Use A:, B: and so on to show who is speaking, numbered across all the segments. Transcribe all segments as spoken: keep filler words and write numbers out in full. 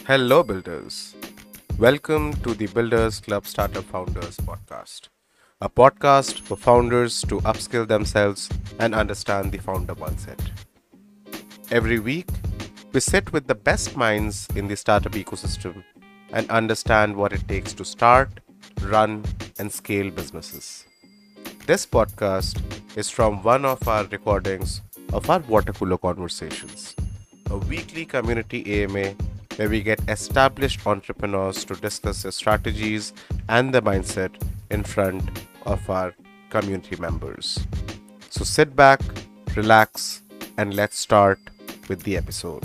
A: Hello, builders. Welcome to the Builders Club Startup Founders podcast, a podcast for founders to upskill themselves and understand the founder mindset. Every week, we sit with the best minds in the startup ecosystem and understand what it takes to start, run, and scale businesses. This podcast is from one of our recordings of our water cooler conversations, a weekly community A M A where we get established entrepreneurs to discuss their strategies and their mindset in front of our community members. So sit back, relax, and let's start with the episode.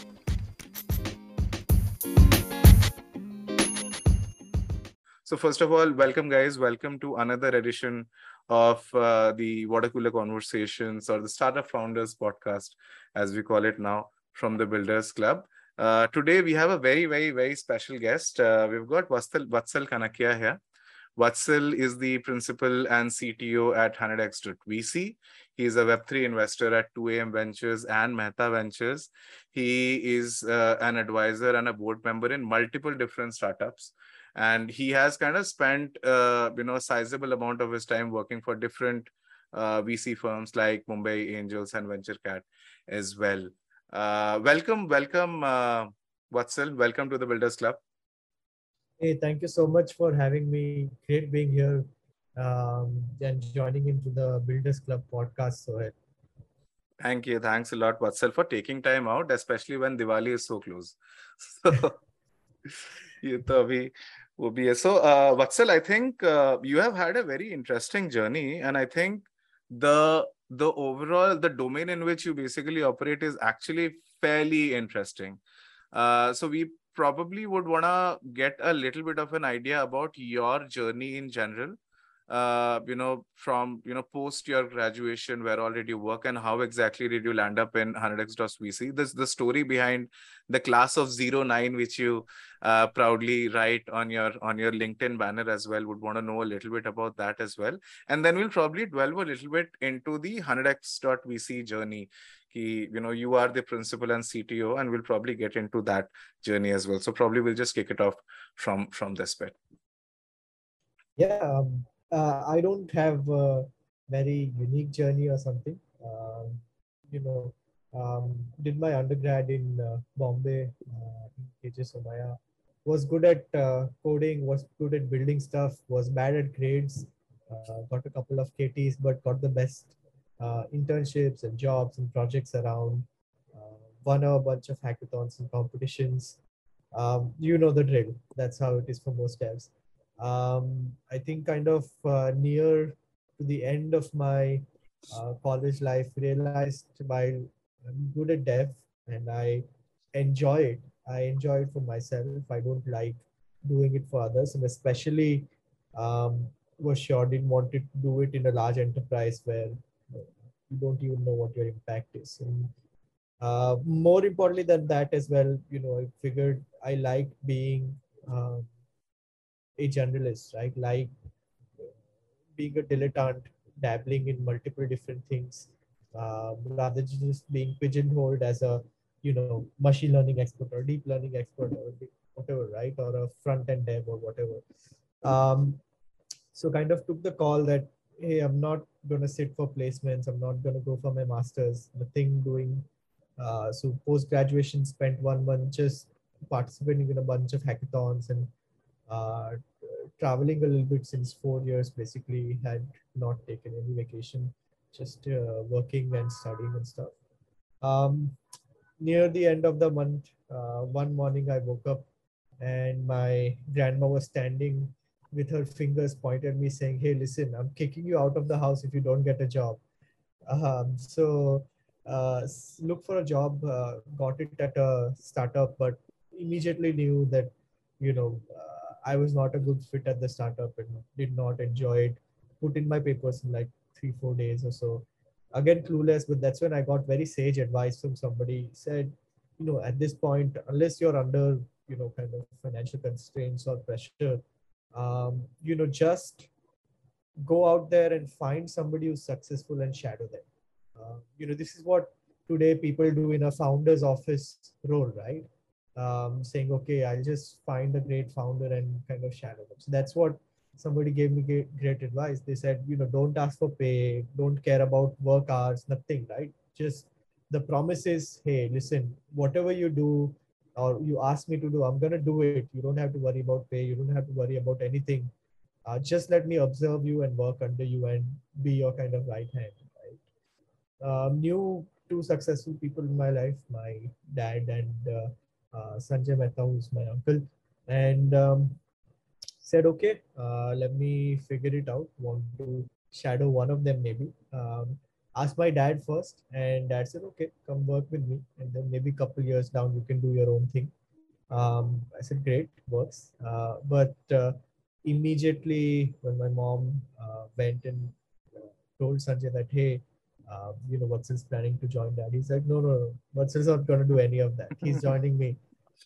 A: So, first of all, welcome, guys. Welcome to another edition of uh, the Water Cooler Conversations or the Startup Founders podcast, as we call it now, from the Builders Club. Uh, today, we have a very, very, very special guest. Uh, we've got Vatsal, Vatsal Kanakia here. Vatsal is the principal and C T O at one hundred x dot V C. He is a Web three investor at two A M Ventures and Mehta Ventures. He is uh, an advisor and a board member in multiple different startups. And he has kind of spent, uh, you know, a sizable amount of his time working for different uh, V C firms like Mumbai Angels and VentureCat as well. Uh, welcome, welcome, uh, Vatsal. Welcome to the Builders Club.
B: Hey, thank you so much for having me. Great being here um, and joining into the Builders Club podcast, Sohail.
A: Thank you. Thanks a lot, Vatsal, for taking time out, especially when Diwali is so close. So, ये तो अभी वो भी है. So, uh, Vatsal, I think uh, you have had a very interesting journey, and I think the the overall the domain in which you basically operate is actually fairly interesting. Uh, so we probably would wanna get a little bit of an idea about your journey in general. Uh, you know, from you know post your graduation, where all did you work, and how exactly did you land up in one hundred x dot V C? This the story behind the class of zero nine, which you uh, proudly write on your on your LinkedIn banner as well. Would want to know a little bit about that as well, and then we'll probably delve a little bit into the one hundred x dot V C journey. Ki, you know, you are the principal and C T O, and we'll probably get into that journey as well. So probably we'll just kick it off from from this bit.
B: Yeah, um, uh, I don't have a very unique journey or something. Um, you know, um, did my undergrad in uh, Bombay, uh, in K J Somaya. Was good at uh, coding, was good at building stuff, was bad at grades, uh, got a couple of K Ts, but got the best uh, internships and jobs and projects around. Uh, won a bunch of hackathons and competitions. Um, you know the drill. That's how it is for most devs. Um, I think kind of uh, near to the end of my uh, college life, realized while I'm good at dev and I enjoy it. I enjoy it for myself. I don't like doing it for others, and especially um, was sure didn't want to do it in a large enterprise where you don't even know what your impact is. And uh, more importantly than that as well, you know, I figured I like being um, a generalist, right? Like being a dilettante, dabbling in multiple different things, um, rather than just being pigeonholed as a, you know, machine learning expert or deep learning expert or whatever, right? Or a front end dev or whatever. Um, so kind of took the call that, hey, I'm not going to sit for placements. I'm not going to go for my master's. Nothing doing. Uh, so post graduation, spent one month just participating in a bunch of hackathons and uh, traveling a little bit since four years. Basically, had not taken any vacation, just uh, working and studying and stuff. Um, Near the end of the month, uh, one morning I woke up and my grandma was standing with her fingers pointed at me saying, "Hey, listen, I'm kicking you out of the house if you don't get a job." Um, so uh, look for a job, uh, got it at a startup, but immediately knew that, you know, uh, I was not a good fit at the startup and did not enjoy it. Put in my papers in like three, four days or so. Again, clueless, but that's when I got very sage advice from somebody. Said, you know, at this point, unless you're under, you know, kind of financial constraints or pressure, um, you know, just go out there and find somebody who's successful and shadow them. Uh, you know, this is what today people do in a founder's office role, right? um, saying, okay, I'll just find a great founder and kind of shadow them. So that's what somebody gave me great, great advice. They said, you know, don't ask for pay, don't care about work hours, nothing, right? Just the promise is, hey, listen, whatever you do or you ask me to do, I'm going to do it. You don't have to worry about pay. You don't have to worry about anything. Uh, just let me observe you and work under you and be your kind of right hand, right? Um, knew two successful people in my life, my dad and uh, uh, Sanjay Mehta, who's my uncle, and um, said, okay, uh, let me figure it out. Want to shadow one of them maybe. Um, asked my dad first, and dad said, okay, come work with me, and then maybe a couple years down you can do your own thing. Um, I said, great, works. Uh, but uh, immediately when my mom uh, went and uh, told Sanjay that, hey, uh, you know, Vatsal's planning to join dad, he's like, no, no, no, Vatsal's not going to do any of that. He's joining me.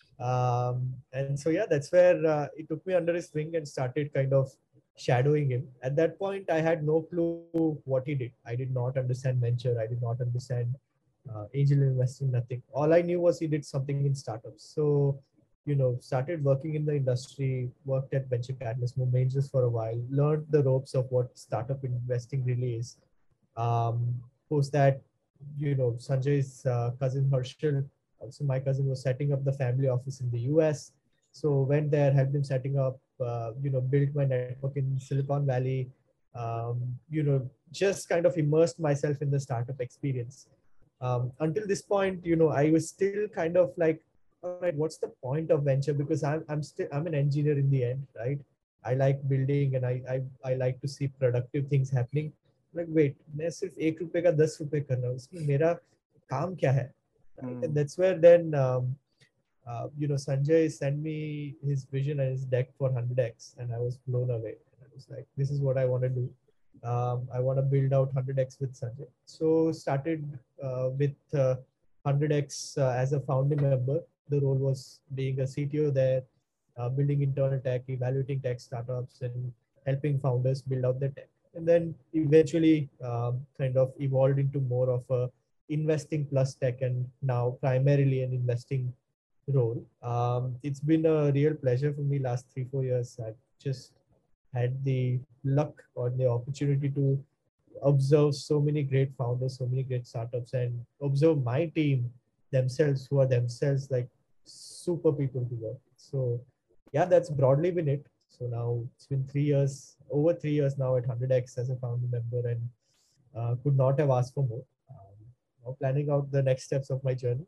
B: Um, and so, yeah, that's where uh, it took me under his wing and started kind of shadowing him. At that point, I had no clue what he did. I did not understand venture. I did not understand uh, angel investing, nothing. All I knew was he did something in startups. So, you know, started working in the industry, worked at Venture Catalyst, moved Angels for a while, learned the ropes of what startup investing really is. Um, post that, you know, Sanjay's uh, cousin Harshal, also my cousin, was setting up the family office in the U S. So went there, helped him setting up, uh, you know, built my network in Silicon Valley. Um, you know, just kind of immersed myself in the startup experience. Um, until this point, you know, I was still kind of like, all right, what's the point of venture? Because I'm I'm still I'm an engineer in the end, right? I like building and I I, I like to see productive things happening. Like, wait, मैं सिर्फ एक रुपए का दस रुपए कर रहा हूँ, इसमें मेरा काम क्या है? Right? And
A: Hmm.
B: that's where then um, uh, you know, Sanjay sent me his vision and his deck for one hundred X, and I was blown away. And I was like, this is what I want to do. Um, I want to build out one hundred X with Sanjay. So started uh, with uh, one hundred X uh, as a founding member. The role was being a C T O there, uh, building internal tech, evaluating tech startups, and helping founders build out their tech. And then eventually um, kind of evolved into more of a investing plus tech, and now primarily an investing role. Um, it's been a real pleasure for me last three, four years. I've just had the luck or the opportunity to observe so many great founders, so many great startups, and observe my team themselves, who are themselves like super people to work with. So yeah, that's broadly been it. So now it's been three years, over three years now at one hundred X as a founder member, and uh, could not have asked for more. Um, now planning out the next steps of my journey.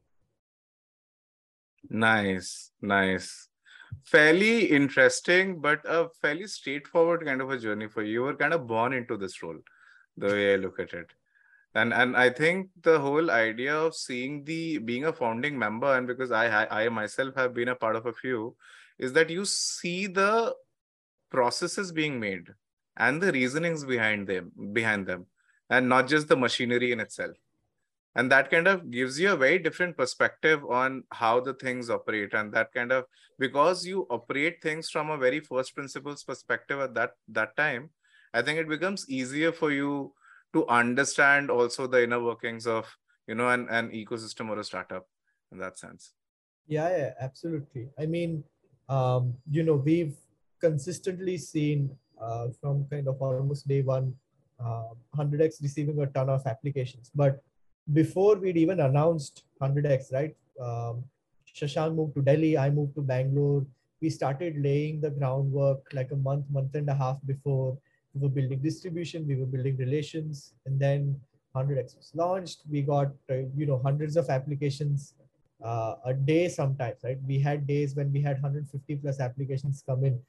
A: Nice, nice. Fairly interesting, but a fairly straightforward kind of a journey for you. You were kind of born into this role, the way I look at it. And and I think the whole idea of seeing the being a founding member, and because I I, I myself have been a part of a few, is that you see the processes being made and the reasonings behind them behind them, and not just the machinery in itself. And that kind of gives you a very different perspective on how the things operate. And that kind of, because you operate things from a very first principles perspective at that that time, I think it becomes easier for you to understand also the inner workings of, you know, an, an ecosystem or a startup in that sense.
B: Yeah, yeah, absolutely. I mean, um, you know, we've consistently seen uh, from kind of almost day one, uh, one hundred X receiving a ton of applications. But before we'd even announced one hundred X, right? Um, Shashank moved to Delhi, I moved to Bangalore. We started laying the groundwork like a month, month and a half before. We were building distribution, we were building relations, and then one hundred X was launched. We got, uh, you know, hundreds of applications uh, a day sometimes, right? We had days when we had one hundred fifty plus applications come in,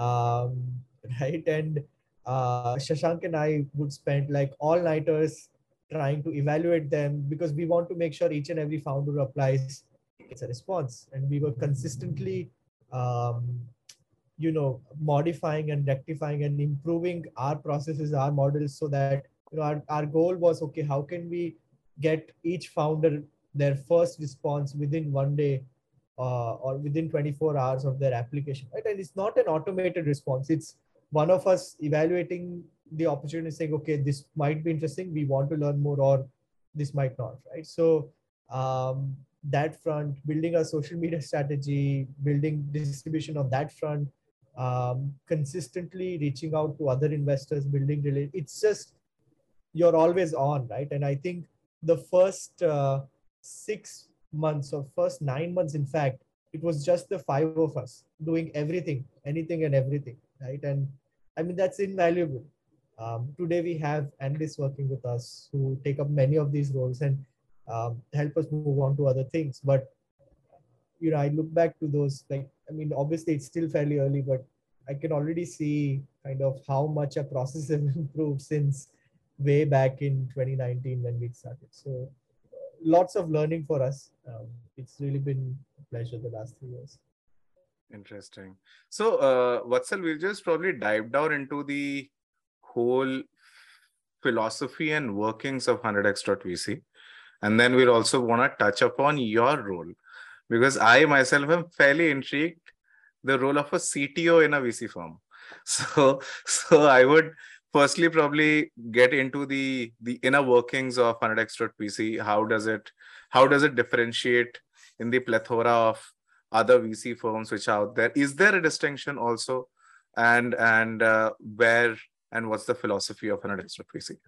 B: um, right? And uh, Shashank and I would spend like all nighters trying to evaluate them, because we want to make sure each and every founder who applies gets a response. And we were consistently, um, you know, modifying and rectifying and improving our processes, our models, so that, you know, our, our goal was, okay, how can we get each founder their first response within one day, uh, or within twenty-four hours of their application, right? And it's not an automated response. It's one of us evaluating the opportunity, saying, okay, this might be interesting, we want to learn more, or this might not, right? So um, that front, building a social media strategy, building distribution on that front, um, consistently reaching out to other investors, building relate. It's just you're always on, right? And I think the first uh, six months or first nine months, in fact, it was just the five of us doing everything, anything and everything, right? And I mean, that's invaluable. Um, today we have analysts working with us who take up many of these roles and um, help us move on to other things. But you know, I look back to those, like, I mean, obviously it's still fairly early, but I can already see kind of how much a process has improved since way back in twenty nineteen when we started. So lots of learning for us. Um, it's really been a pleasure the last three years.
A: Interesting. So, uh, Vatsal, we'll just probably dive down into the whole philosophy and workings of one hundred x dot V C. And then we'll also want to touch upon your role, because I myself am fairly intrigued the role of a C T O in a V C firm. So, so I would firstly probably get into the the inner workings of one hundred x dot V C. How does it how does it differentiate in the plethora of other V C firms which are out there? Is there a distinction also, and and uh, where and what's the philosophy of one hundred x dot V C?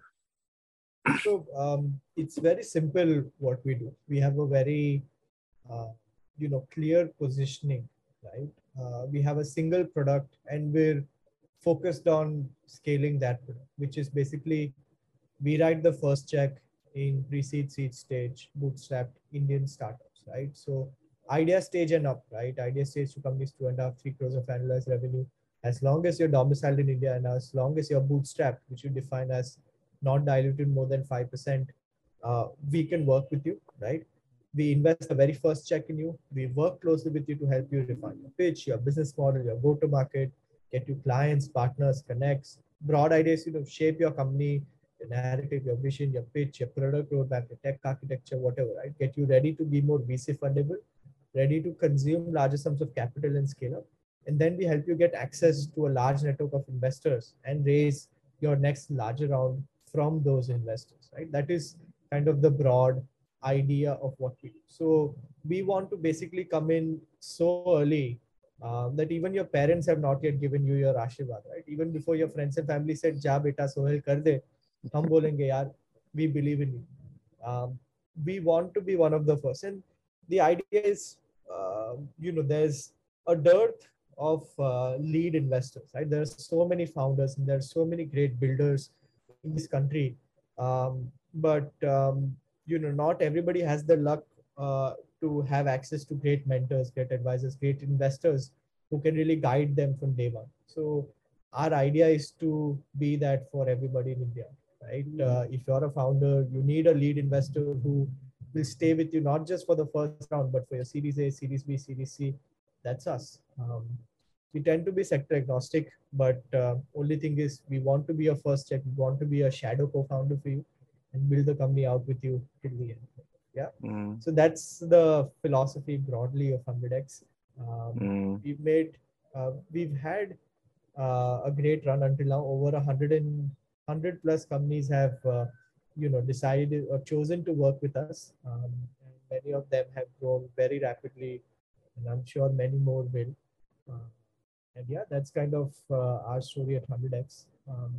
B: So um, it's very simple what we do. We have a very uh, you know clear positioning, right? Uh, we have a single product and we're focused on scaling that product, which is basically we write the first check in pre-seed seed stage, bootstrapped Indian startups, right? So idea stage and up, right? Idea stage to companies two and a half, three crores of annualized revenue. As long as you're domiciled in India and as long as you're bootstrapped, which you define as not diluted more than five percent, uh, we can work with you, right? We invest the very first check in you. We work closely with you to help you refine your pitch, your business model, your go-to-market, get you clients, partners, connects, broad ideas, you know, shape your company, your narrative, your vision, your pitch, your product roadmap, your tech architecture, whatever, right? Get you ready to be more V C fundable, ready to consume larger sums of capital and scale up. And then we help you get access to a large network of investors and raise your next larger round from those investors, right? That is kind of the broad idea of what we do. So we want to basically come in so early um, that even your parents have not yet given you your Ashirwad, right? Even before your friends and family said, Ja beta Sohail kar de, hum bolenge yaar, we believe in you. Um, we want to be one of the first. And the idea is, uh, you know, there's a dearth of uh, lead investors, right? There's so many founders and there's so many great builders in this country. Um, but, um, you know, not everybody has the luck uh, to have access to great mentors, great advisors, great investors who can really guide them from day one. So our idea is to be that for everybody in India, right? Uh, if you're a founder, you need a lead investor who will stay with you not just for the first round, but for your Series A, Series B, Series C. That's us. Um, we tend to be sector agnostic, but uh, only thing is we want to be a first check. We want to be a shadow co-founder for you and build the company out with you till the end. Yeah.
A: Mm.
B: So that's the philosophy broadly of one hundred X. Um,
A: Mm.
B: we've made, uh, we've had uh, a great run until now. Over a hundred and hundred plus companies have, uh, you know, decided or chosen to work with us. Um, and many of them have grown very rapidly, and I'm sure many more will. Uh, and yeah, that's kind of uh, our story at one hundred X. Um,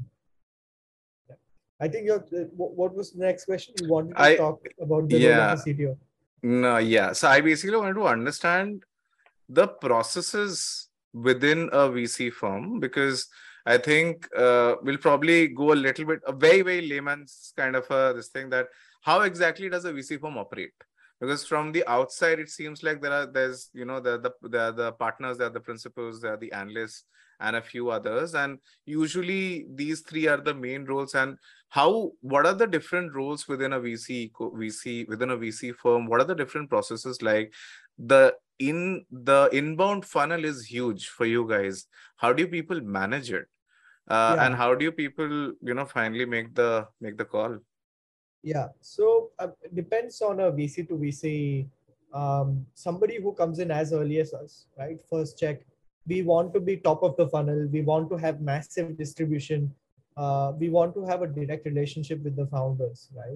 B: yeah. I think your uh, what was the next question? You wanted to
A: I
B: talk about the role of
A: yeah
B: a C T O.
A: no yeah. So I basically wanted to understand the processes within a V C firm, because I think uh, we'll probably go a little bit a very very layman's kind of a this thing, that how exactly does a V C firm operate? Because from the outside it seems like there are there's you know the the the, the partners, there are the principals, there are the analysts, and a few others, and usually these three are the main roles. And how what are the different roles within a V C V C within a V C firm? What are the different processes like? The in the inbound funnel is huge for you guys. How do you people manage it, uh,
B: Yeah.
A: and how do you people you know finally make the make the call?
B: Yeah. So uh, it depends on a V C to V C. Um, somebody who comes in as early as us, right? First check. We want to be top of the funnel. We want to have massive distribution. Uh, we want to have a direct relationship with the founders, right?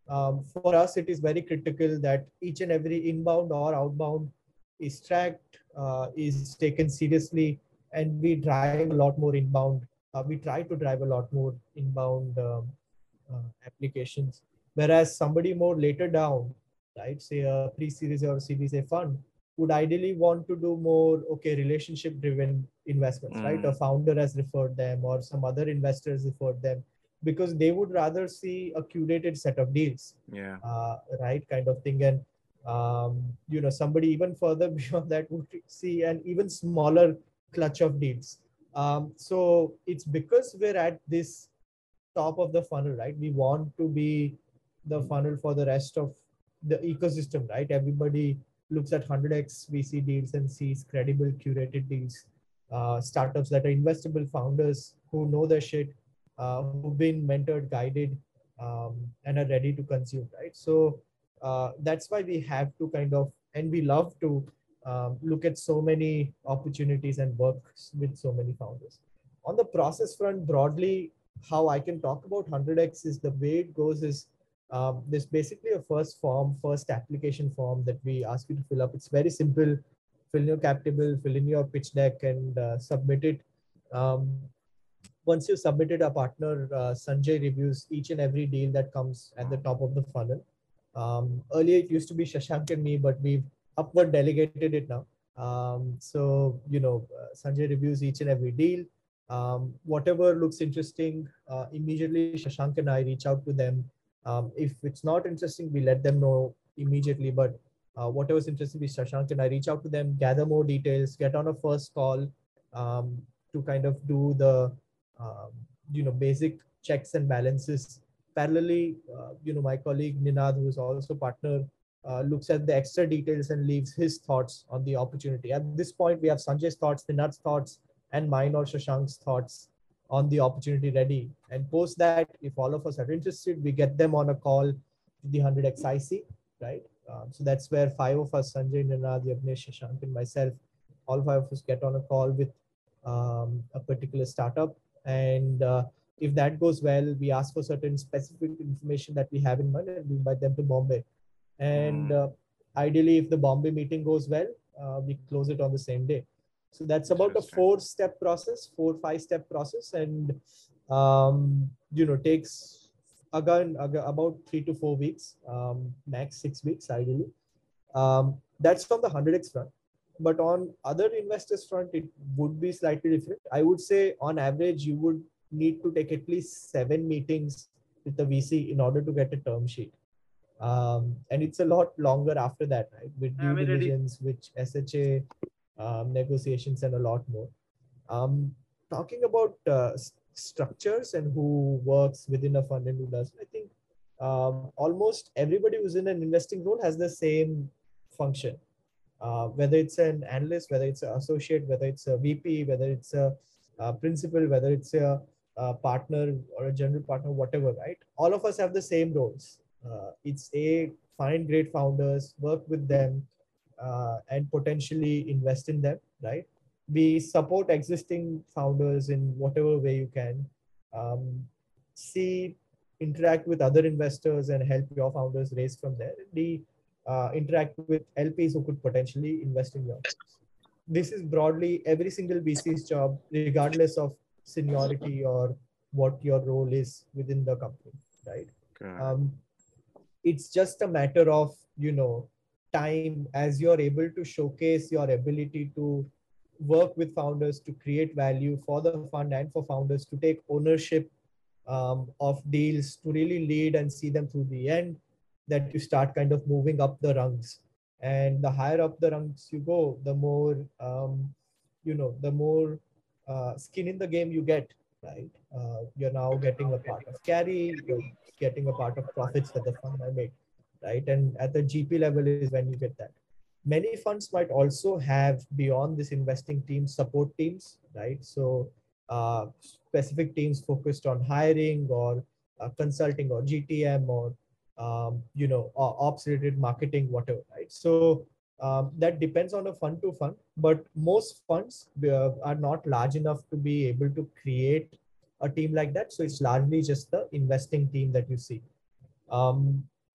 B: Um, for us, it is very critical that each and every inbound or outbound is tracked, uh, is taken seriously, and we drive a lot more inbound. Uh, we try to drive a lot more inbound um, uh, applications. Whereas somebody more later down, right, say a pre-series or Series A fund, would ideally want to do more, okay, relationship-driven investments, right? A
A: Mm.
B: founder has referred them or some other investors referred them because they would rather see a curated set of deals,
A: Yeah.
B: uh, right, kind of thing. And um, you know, somebody even further beyond that would see an even smaller clutch of deals. Um, so it's because we're at this top of the funnel, right? We want to be the funnel for the rest of the ecosystem, right? Everybody looks at one hundred x V C deals and sees credible curated deals, uh, startups that are investable, founders who know their shit, uh, who've been mentored, guided, um, and are ready to consume, right? So uh, that's why we have to kind of, and we love to um, look at so many opportunities and work with so many founders. On the process front, broadly, how I can talk about one hundred x is the way it goes is um, there's basically a first form, first application form that we ask you to fill up. It's very simple. Fill in your cap table, fill in your pitch deck, and uh, submit it. Um, Once you submit it, our partner uh, Sanjay reviews each and every deal that comes at the top of the funnel. Um, earlier, it used to be Shashank and me, but we've upward delegated it now. Um, so, you know, uh, Sanjay reviews each and every deal. Um, whatever looks interesting, uh, immediately Shashank and I reach out to them. Um, if it's not interesting, we let them know immediately. But uh, whatever's interesting, we Shashank and I reach out to them, gather more details, get on a first call um, to kind of do the um, you know basic checks and balances. Parallelly, uh, you know my colleague Ninad, who is also partner, uh, looks at the extra details and leaves his thoughts on the opportunity. At this point, we have Sanjay's thoughts, Ninad's thoughts, and mine or Shashank's thoughts on the opportunity ready. And post that, if all of us are interested, we get them on a call to the one hundred x I C, right? Um, so that's where five of us, Sanjay, Ninad, Yavnesh, Shashank, and myself, all five of us get on a call with um, a particular startup. And uh, if that goes well, we ask for certain specific information that we have in mind and we invite them to Bombay. And
A: Mm.
B: uh, ideally, if the Bombay meeting goes well, uh, we close it on the same day. So that's about a
A: Interesting.
B: four step process, four, five step process. And, um, you know, takes again, again about three to four weeks, um, max six weeks, ideally. Um, that's from the one hundred x front. But on other investors front, it would be slightly different. I would say on average, you would need to take at least seven meetings with the V C in order to get a term sheet. Um, and it's a lot longer after that, right? With
A: Yeah, I
B: due
A: mean, ready.
B: diligence, with S H A um, negotiations, and a lot more. Um, Talking about uh, structures and who works within a fund and who doesn't, I think um, almost everybody who's in an investing role has the same function. Uh, whether it's an analyst, whether it's an associate, whether it's a V P, whether it's a, a principal, whether it's a, a partner or a general partner, whatever, right? All of us have the same roles. Uh, it's a find great founders, work with them, uh, and potentially invest in them, right? We support existing founders in whatever way you can. Um, See, interact with other investors and help your founders raise from there. The uh, interact with L Ps who could potentially invest in your funds. This is broadly every single V C's job, regardless of seniority or what your role is within the company, right?
A: Correct.
B: Um, it's just a matter of, you know, time as you're able to showcase your ability to work with founders to create value for the fund and for founders to take ownership um, of deals, to really lead and see them through the end, that you start kind of moving up the rungs. And the higher up the rungs you go, the more um, you know the more uh, skin in the game you get, right? Uh, you're now getting a part of carry, you're getting a part of profits that the fund might make, right? And at the G P level is when you get that. Many funds might also have, beyond this investing team, support teams, right? So uh, specific teams focused on hiring or uh, consulting or G T M or um, you know ops related marketing, whatever, right? So um, that depends on a fund to fund, but most funds uh, are not large enough to be able to create a team like that. So it's largely just the investing team that you see. Um,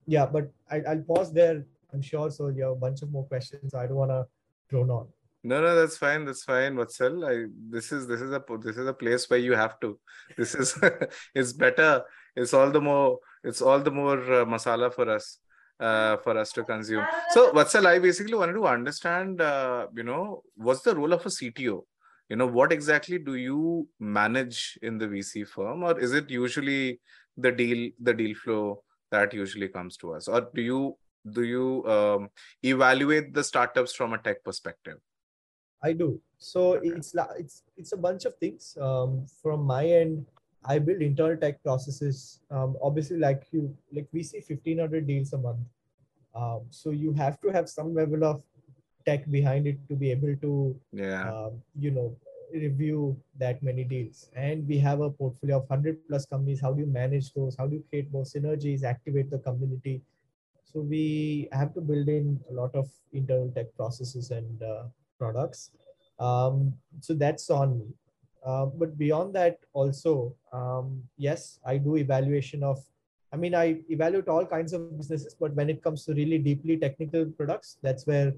B: yeah, but I, I'll pause there. I'm sure so you have a bunch of more questions. I don't want to drone on.
A: No, no, that's fine. That's fine, Vatsal. I this is this is a this is a place where you have to. This is it's better. It's all the more it's all the more uh, masala for us, uh, for us to consume. So, Vatsal, I basically wanted to understand, uh, you know, what's the role of a C T O? You know, what exactly do you manage in the V C firm, or is it usually the deal the deal flow that usually comes to us, or do you do you um, evaluate the startups from a tech perspective?
B: I do. So
A: Okay.
B: it's la- it's it's a bunch of things. Um, from my end, I build internal tech processes. Um, obviously, like you, like we see fifteen hundred deals a month. Um, so you have to have some level of tech behind it to be able to,
A: Yeah.
B: um, you know, review that many deals. And we have a portfolio of one hundred plus companies. How do you manage those? How do you create more synergies, activate the community? So we have to build in a lot of internal tech processes and uh, products. Um, so that's on me. Uh, but beyond that, also, um, yes, I do evaluation of. I mean, I evaluate all kinds of businesses, but when it comes to really deeply technical products, that's where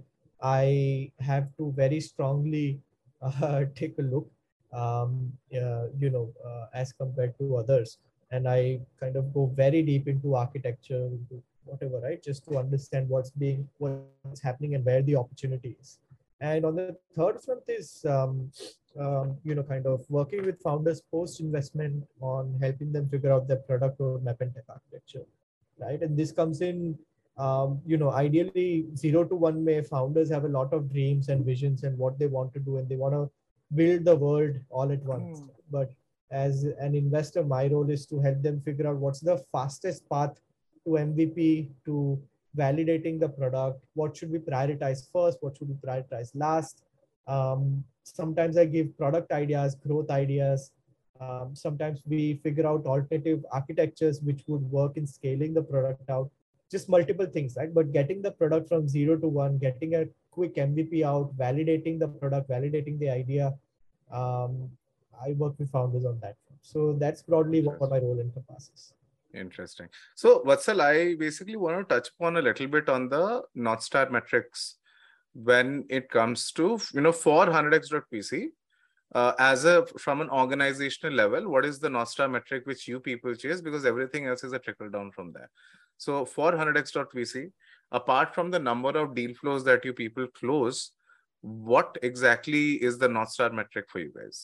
B: I have to very strongly uh, take a look. Um, uh, you know, uh, as compared to others, and I kind of go very deep into architecture, into whatever, right? Just to understand what's being, what's happening, and where the opportunity is. And on the third front is, um, um, you know, kind of working with founders post investment on helping them figure out their product roadmap and tech architecture, right? And this comes in, um, you know, ideally zero to one may founders have a lot of dreams and visions and what they want to do, and they want to build the world all at once. But as an investor, my role is to help them figure out what's the fastest path to M V P, to validating the product, what should we prioritize first, what should we prioritize last. Um, sometimes I give product ideas, growth ideas. Um, sometimes we figure out alternative architectures which would work in scaling the product out. Just multiple things, right? But getting the product from zero to one, getting a quick M V P out, validating the product, validating the idea. Um, I work with founders on that. So that's broadly what my role encompasses.
A: Interesting. So, Vatsal, I basically want to touch upon a little bit on the North Star metrics when it comes to, you know, for one hundred x dot P C. Uh, as a from an organizational level, what is the North Star metric which you people chase? Because everything else is a trickle down from there. So, for one hundred x dot V C, apart from the number of deal flows that you people close, what exactly is the North Star metric for you guys?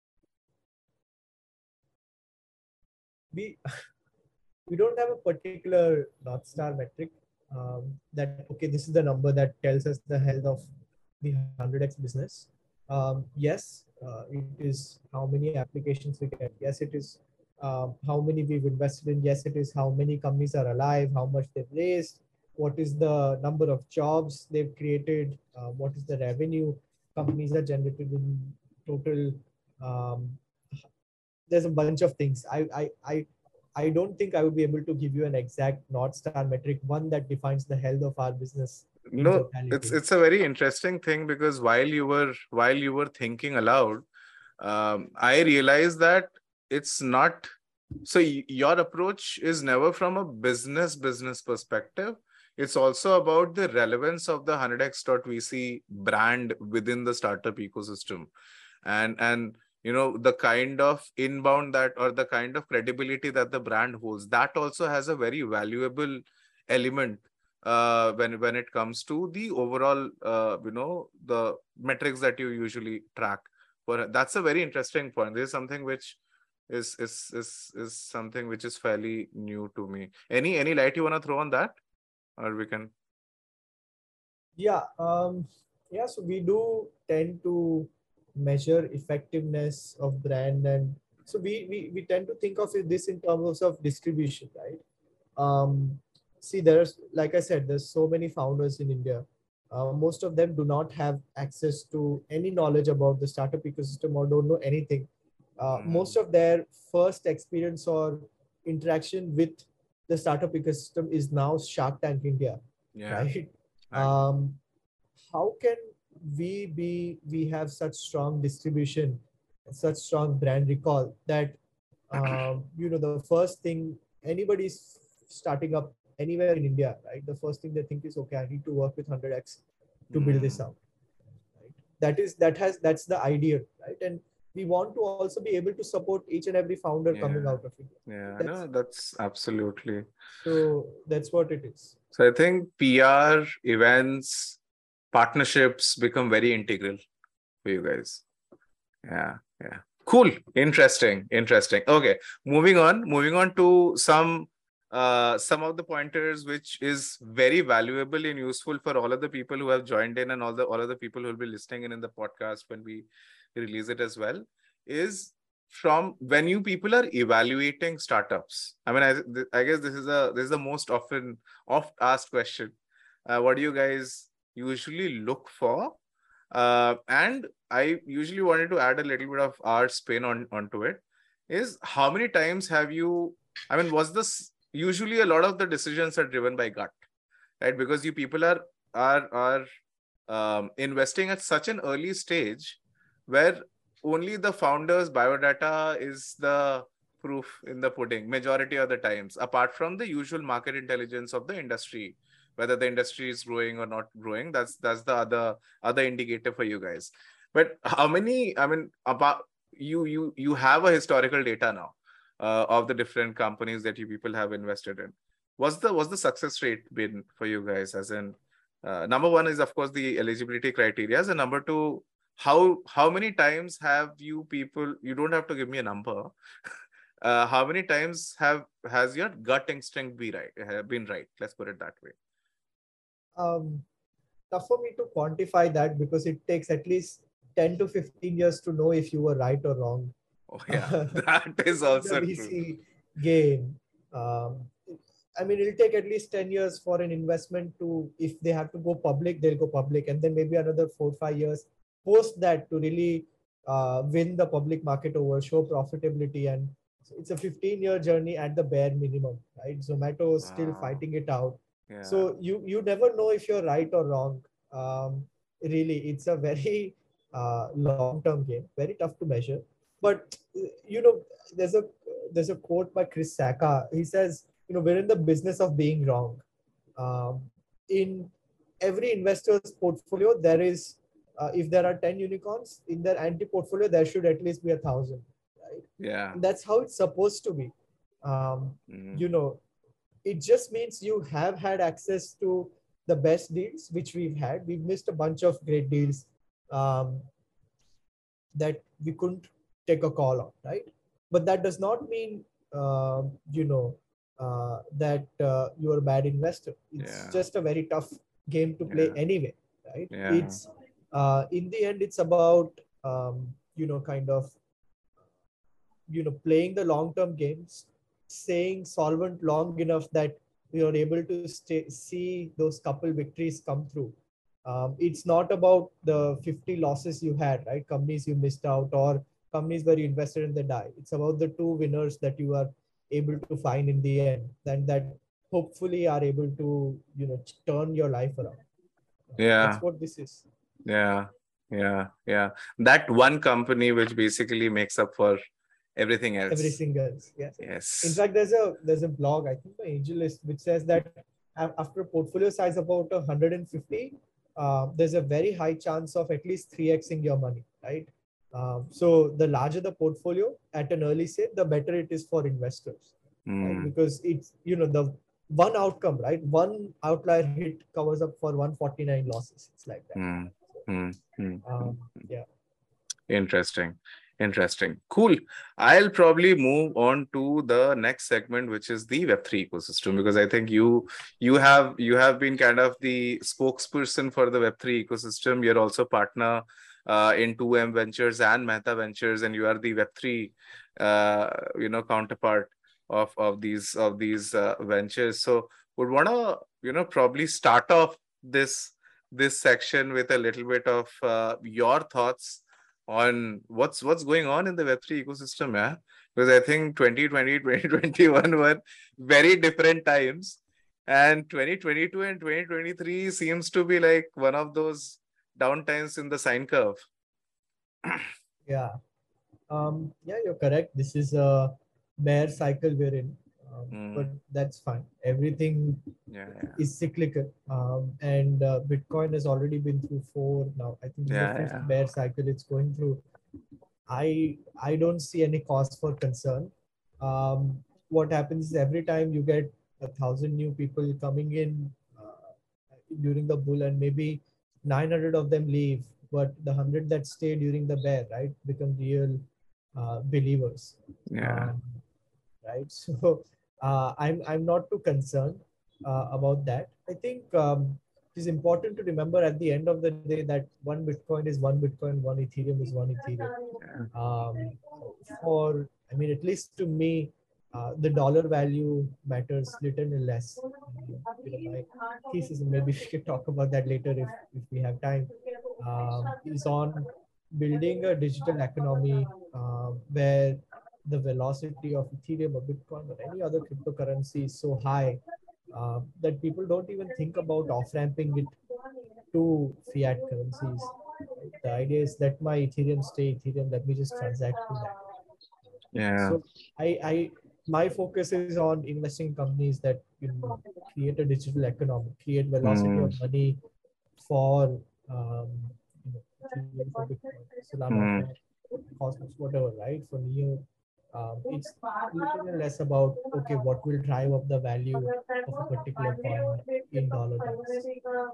B: We we don't have a particular North Star metric, um, that okay, this is the number that tells us the health of the one hundred x business. Um, yes, uh, it is how many applications we get. Yes, it is um, how many we've invested in. Yes, it is how many companies are alive, how much they've raised, what is the number of jobs they've created, uh, what is the revenue companies are generated in total. Um, there's a bunch of things. I, I, I I don't think I would be able to give you an exact North Star metric, one that defines the health of our business in
A: No, it's
B: totality.
A: it's a very interesting thing because while you were while you were thinking aloud, um, I realized that it's not. So y- your approach is never from a business business perspective. It's also about the relevance of the one hundred x dot V C brand within the startup ecosystem, and and you know the kind of inbound that or the kind of credibility that the brand holds. That also has a very valuable element uh, when when it comes to the overall uh, you know the metrics that you usually track. For that's a very interesting point. This is something which is is is is something which is fairly new to me. Any any light you want to throw on that, or we can?
B: Yeah, um, yeah. So we do tend to measure effectiveness of brand, and so we we, we tend to think of it- this in terms of distribution, right? Um, see, there's, like I said, there's so many founders in India. Uh, most of them do not have access to any knowledge about the startup ecosystem or don't know anything. Uh, most
A: Mm,
B: of their first experience or interaction with the startup ecosystem is now Shark Tank India,
A: yeah,
B: right?
A: I agree.
B: Um, how can we be we have such strong distribution, such strong brand recall that, um, you know, the first thing anybody's starting up anywhere in India, right, the first thing they think is, okay, I need to work with one hundred x to build this
A: Mm.
B: out. Right? That is that has that's the ideal, right? And we want to also be able to support each and every founder coming
A: Yeah.
B: out of India.
A: Yeah.
B: That's
A: No, that's absolutely.
B: so that's what it is.
A: So I think P R, events, partnerships become very integral for you guys. Yeah. Yeah. Cool. Interesting. Interesting. Okay. Moving on. Moving on to some uh some of the pointers which is very valuable and useful for all of the people who have joined in and all the all of the people who will be listening in in the podcast when we release it as well, is from when you people are evaluating startups. I mean, I, I guess this is a this is the most often oft asked question. Uh, what do you guys usually look for? Uh, and I usually wanted to add a little bit of our spin on onto it. Is how many times have you? I mean, was this usually a lot of the decisions are driven by gut, right? Because you people are are are um, investing at such an early stage where only the founder's biodata is the proof in the pudding majority of the times, apart from the usual market intelligence of the industry, whether the industry is growing or not growing. That's that's the other other indicator for you guys. But how many, I mean, about you you you have a historical data now uh, of the different companies that you people have invested in. What's the what's the success rate been for you guys? As in, uh, number one is of course the eligibility criteria, and number two, how how many times have you people? You don't have to give me a number. Uh, how many times have has your gut instinct be right? Have been right? Let's put it that way.
B: Um, Tough for me to quantify that because it takes at least ten to fifteen years to know if you were right or wrong.
A: Oh yeah,
B: Uh,
A: that is
B: in the
A: also true.
B: V C game. Um, I mean, it'll take at least ten years for an investment to, if they have to go public, they'll go public. And then maybe another four, five years post that to really uh, win the public market over, show profitability. And so it's a fifteen year journey at the bare minimum, right? Zomato is still
A: Wow.
B: fighting it out.
A: Yeah.
B: So you, you never know if you're right or wrong. Um, really, it's a very uh, long term game, very tough to measure. But you know, there's a there's a quote by Chris Sacca. He says, you know, we're in the business of being wrong. Um, in every investor's portfolio, there is, uh, if there are ten unicorns in their anti portfolio, there should at least be a thousand, right?
A: Yeah.
B: And that's how it's supposed to be. Um,
A: Mm.
B: you know, it just means you have had access to the best deals, which we've had. We've missed a bunch of great deals um, that we couldn't take a call on, right? But that does not mean, uh, you know, uh, that uh, you're a bad investor. It's
A: Yeah.
B: just a very tough game to play
A: Yeah.
B: anyway, right?
A: Yeah.
B: It's uh, in the end, it's about um, you know, kind of, you know, playing the long term games, staying solvent long enough that you're able to stay, see those couple victories come through. Um, it's not about the fifty losses you had, right? Companies you missed out, or companies where you invested and they die. It's about the two winners that you are able to find in the end, and that hopefully are able to, you know, turn your life around. That's
A: Yeah.
B: what this is.
A: Yeah. Yeah. Yeah. That one company which basically makes up for everything else.
B: Everything else, yes. In
A: Yes.
B: fact, there's a there's a blog, I think by AngelList, which says that after a portfolio size about one hundred fifty, uh, there's a very high chance of at least three xing your money, right? Um, so the larger the portfolio at an early stage, the better it is for investors, right?
A: Mm.
B: Because it's, you know, the one outcome, right? One outlier hit covers up for one hundred forty-nine losses. It's like that.
A: Mm. Mm. Mm.
B: Um,
A: Mm.
B: yeah.
A: Interesting. Interesting. Cool. I'll probably move on to the next segment, which is the Web three ecosystem, because I think you you have you have been kind of the spokesperson for the Web three ecosystem. You're also partner uh, in two M Ventures and Mehta Ventures, and you are the Web three uh, you know counterpart of of these of these uh, ventures. So would want to you know probably start off this this section with a little bit of uh, your thoughts on what's what's going on in the Web three ecosystem, yeah. Because I think twenty twenty, twenty twenty-one were very different times, and twenty twenty-two and twenty twenty-three seems to be like one of those downtimes in the sine curve.
B: Yeah. Um, yeah, you're correct. This is a bear cycle we're in. Um,
A: Mm.
B: but that's fine. Everything
A: Yeah, yeah,
B: is cyclical, um, and uh, Bitcoin has already been through four now. I think this is the
A: yeah,
B: fifth
A: yeah.
B: bear cycle it's going through. I I don't see any cause for concern. Um, what happens is every time you get a thousand new people coming in uh, during the bull, and maybe nine hundred of them leave, but the hundred that stay during the bear, right, become real uh, believers.
A: Yeah.
B: Um, right? So uh, I'm I'm not too concerned uh, about that. I think um, it is important to remember at the end of the day that one Bitcoin is one Bitcoin, one Ethereum is one Ethereum.
A: Yeah.
B: Um, for I mean, at least to me, uh, the dollar value matters little less. Um, you know, my thesis, and maybe we can talk about that later if if we have time, um, is on building a digital economy uh, where the velocity of Ethereum or Bitcoin or any other cryptocurrency is so high uh, that people don't even think about off ramping it to fiat currencies. Right? The idea is let my Ethereum stay Ethereum, let me just transact to that.
A: Yeah.
B: So I, I my focus is on investing in companies that you know create a digital economy, create velocity
A: Mm.
B: of money for um, you know, Ethereum, for Bitcoin, Solana,
A: Mm.
B: for Cosmos, whatever, right? For Neo, um, it's little less about okay, what will drive up the value of a particular coin in dollar terms.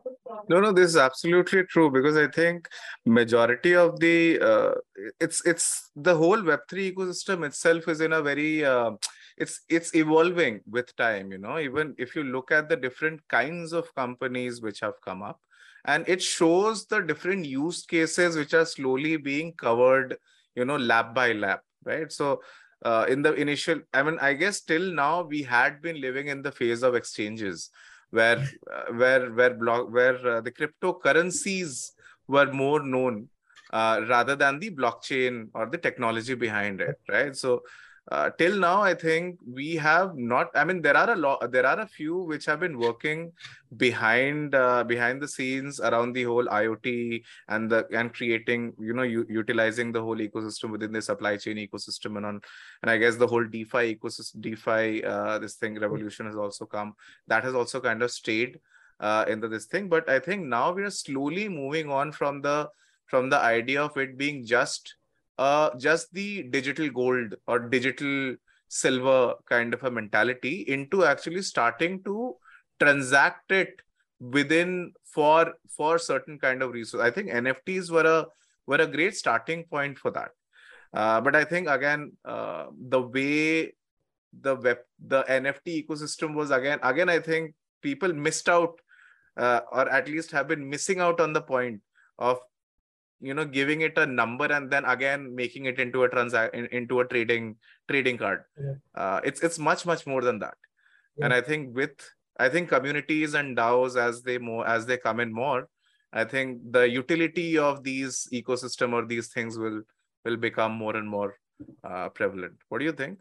A: No, no, this is absolutely true because I think majority of the uh, it's it's the whole Web three ecosystem itself is in a very uh, it's it's evolving with time. You know, even if you look at the different kinds of companies which have come up, and it shows the different use cases which are slowly being covered. You know, lab by lab, right? So. Uh, in the initial, I mean, I guess till now we had been living in the phase of exchanges, where uh, where where block where uh, the cryptocurrencies were more known uh, rather than the blockchain or the technology behind it, right? So uh, till now, I think we have not. I mean, there are a lot. There are a few which have been working behind uh, behind the scenes around the whole IoT and the and creating, you know, u- utilizing the whole ecosystem within the supply chain ecosystem and on. And I guess the whole DeFi ecosystem, DeFi, uh, this thing revolution has also come. That has also kind of stayed uh, into this thing. But I think now we are slowly moving on from the from the idea of it being just uh, just the digital gold or digital silver kind of a mentality into actually starting to transact it within for for certain kind of resource. I think N F Ts were a were a great starting point for that. Uh, but I think again, uh, the way the web the N F T ecosystem was again again I think people missed out uh, or at least have been missing out on the point of, you know, giving it a number and then again making it into a transact in, into a trading trading card.
B: Yeah.
A: Uh, it's it's much much more than that.
B: Yeah.
A: And I think with I think communities and DAOs as they more as they come in more, I think the utility of these ecosystem or these things will will become more and more uh, prevalent. What do you think?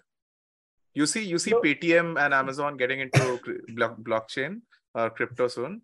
A: You see, you see
B: No,
A: Paytm and Amazon getting into block, blockchain or crypto soon.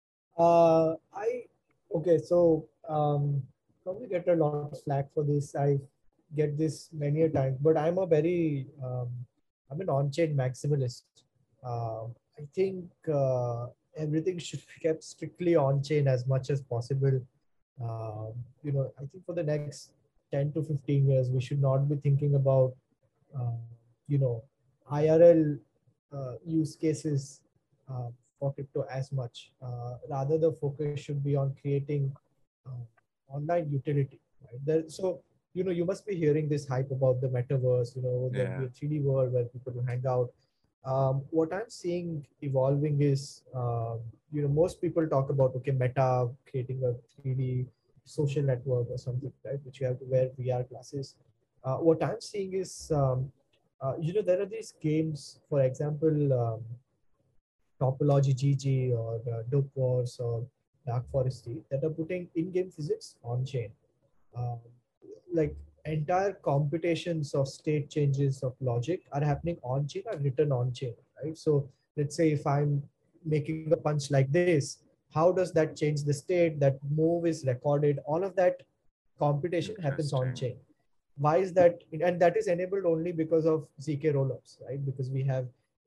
B: uh, I okay. So um, probably get a lot of slack for this. I get this many a times, but I'm a very um, I'm an on-chain maximalist. Uh, I think uh, everything should be kept strictly on-chain as much as possible. Um, you know, I think for the next ten to fifteen years, we should not be thinking about uh, you know I R L uh, use cases uh, for crypto as much. Uh, rather, the focus should be on creating uh, online utility. Right? There, so you know you must be hearing this hype about the metaverse. You know there'll be
A: Yeah.
B: a three D world where people will hang out. Um, what I'm seeing evolving is, um, you know, most people talk about okay, Meta creating a three D social network or something, right? Which you have to wear V R glasses. Uh, what I'm seeing is, um, uh, you know, there are these games, for example, um, Topology G G or uh, Dope Wars or Dark Forestry that are putting in-game physics on chain. Um, like entire computations of state changes of logic are happening on chain or written on chain, right? So let's say if I'm making a punch like this, how does that change the state? That move is recorded. All of that computation happens on
A: Interesting.
B: chain. Why is that? And that is enabled only because of Z K rollups, right? Because we have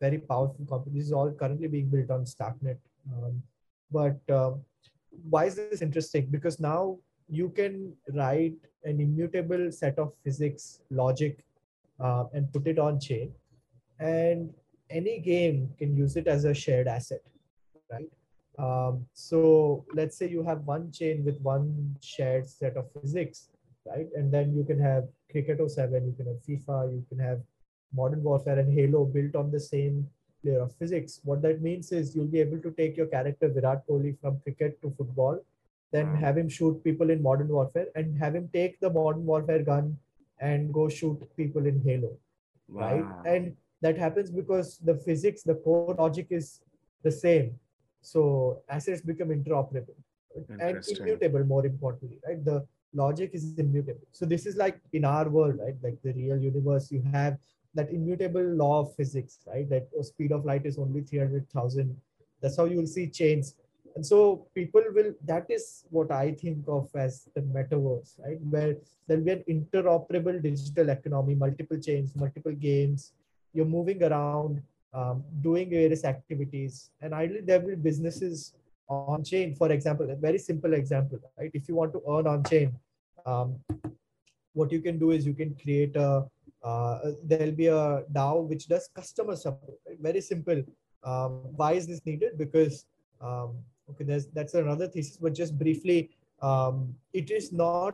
B: very powerful company. This is all currently being built on Starknet. Um, but um, why is this interesting? Because now you can write an immutable set of physics, logic, uh, and put it on chain, and any game can use it as a shared asset, right? Um, so let's say you have one chain with one shared set of physics, right? And then you can have Cricket oh seven, you can have FIFA, you can have Modern Warfare and Halo built on the same layer of physics. What that means is you'll be able to take your character Virat Kohli from cricket to football, then
A: Wow.
B: have him shoot people in Modern Warfare, and have him take the Modern Warfare gun and go shoot people in Halo, right?
A: Wow.
B: And that happens because the physics, the core logic is the same. So assets become interoperable and
A: Interesting.
B: immutable, more importantly, right? The logic is immutable. So this is like in our world, right? Like the real universe, you have that immutable law of physics, right? That oh, speed of light is only three hundred thousand. That's how you will see chains. And so people will, that is what I think of as the metaverse, right? Where there'll be an interoperable digital economy, multiple chains, multiple games. You're moving around, um, doing various activities, and ideally there will be businesses on chain. For example, a very simple example, right? If you want to earn on chain, um, what you can do is you can create a uh, there'll be a DAO which does customer support, right? Very simple. Um, why is this needed? Because um, okay, there's that's another thesis, but just briefly, um, it is not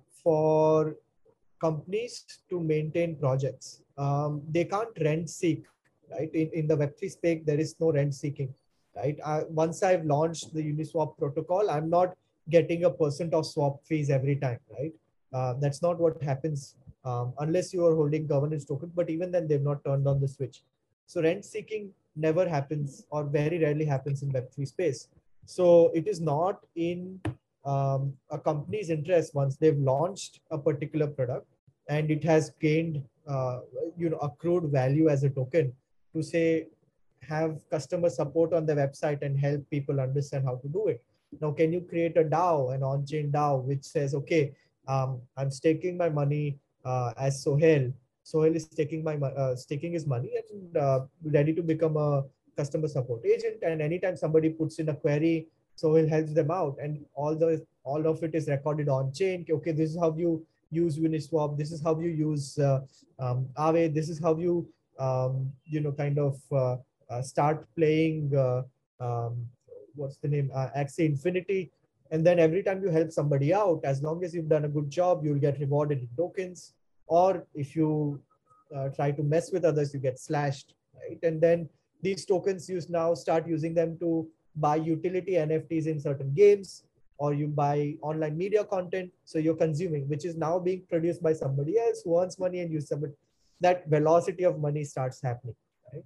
B: for companies to maintain projects. Um, they can't rent seek, right? In, in the Web three space, there is no rent seeking, right? I, once I've launched the Uniswap protocol, I'm not getting a percent of swap fees every time, right? Uh, that's not what happens um, unless you are holding governance token. But even then, they've not turned on the switch. So rent seeking never happens or very rarely happens in Web three space. So it is not in um, a company's interest once they've launched a particular product and it has gained uh, you know accrued value as a token to say have customer support on the website and help people understand how to do it. Now, can you create a DAO, an on-chain DAO, which says, okay, um, I'm staking my money uh, as Sohail. Sohail is staking my uh, staking his money and uh, ready to become a customer support agent. And anytime somebody puts in a query, Sohail helps them out, and all the all of it is recorded on chain. Okay, this is how you use Uniswap. This is how you use uh, um, Aave. This is how you um, you know kind of uh, uh, start playing uh, um, what's the name uh, Axie Infinity. And then every time you help somebody out, as long as you've done a good job, you'll get rewarded in tokens. Or if you uh, try to mess with others, you get slashed, right? And then these tokens, you now start using them to buy utility N F Ts in certain games, or you buy online media content. So you're consuming, which is now being produced by somebody else who earns money and you submit. That velocity of money starts happening, right?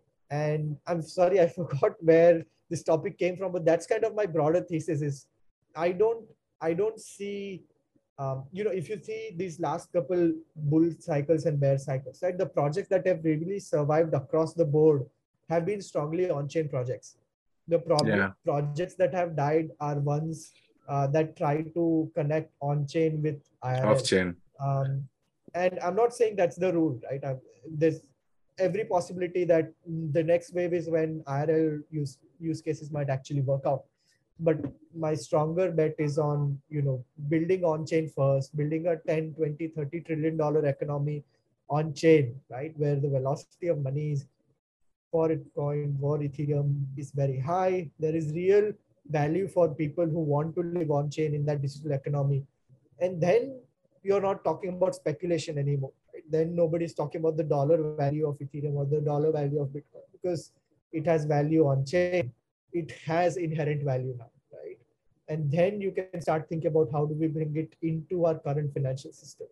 B: And I'm sorry, I forgot where this topic came from, but that's kind of my broader thesis is I don't, I don't see, um, you know, if you see these last couple bull cycles and bear cycles, right? The projects that have really survived across the board have been strongly on-chain projects. The problem
A: Yeah.
B: projects that have died are ones uh, that try to connect on-chain with I R
A: Off
B: L.
A: chain.
B: Um, and I'm not saying that's the rule, right? I'm, there's every possibility that the next wave is when I R L use use cases might actually work out. But my stronger bet is on, you know, building on chain first, building a ten, twenty, thirty trillion dollar economy on chain, right? Where the velocity of money is for Bitcoin, for Ethereum is very high. There is real value for people who want to live on chain in that digital economy. And then you're not talking about speculation anymore. Right? Then nobody's talking about the dollar value of Ethereum or the dollar value of Bitcoin because it has value on chain. It has inherent value now, right? And then you can start thinking about how do we bring it into our current financial system.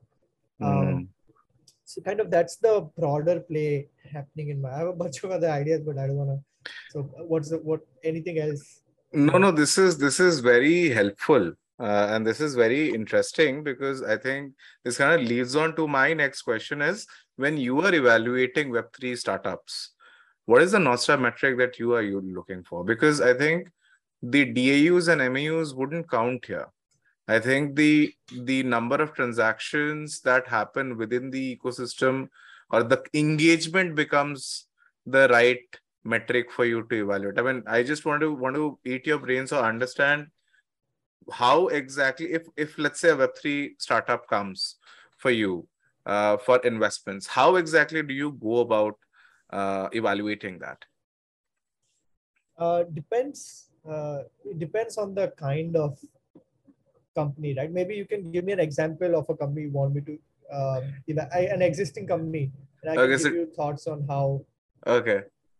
B: Um,
A: Mm.
B: so kind of that's the broader play happening in my. I have a bunch of other ideas, but I don't want to. So what's the, what anything else?
A: No, no, this is this is very helpful. Uh, and this is very interesting because I think this kind of leads on to my next question is when you are evaluating Web three startups, what is the North Star metric that you are you looking for? Because I think the D A Us and M A Us wouldn't count here. I think the the number of transactions that happen within the ecosystem or the engagement becomes the right metric for you to evaluate? I mean, I just want to want to eat your brains or understand how exactly, if if let's say a Web three startup comes for you uh, for investments, how exactly do you go about uh, evaluating that?
B: Uh, depends. Uh, it depends on the kind of company, right? Maybe you can give me an example of a company you want me to, um, eva- I- an existing company, and I can
A: Okay,
B: give
A: so
B: you thoughts on how.
A: okay.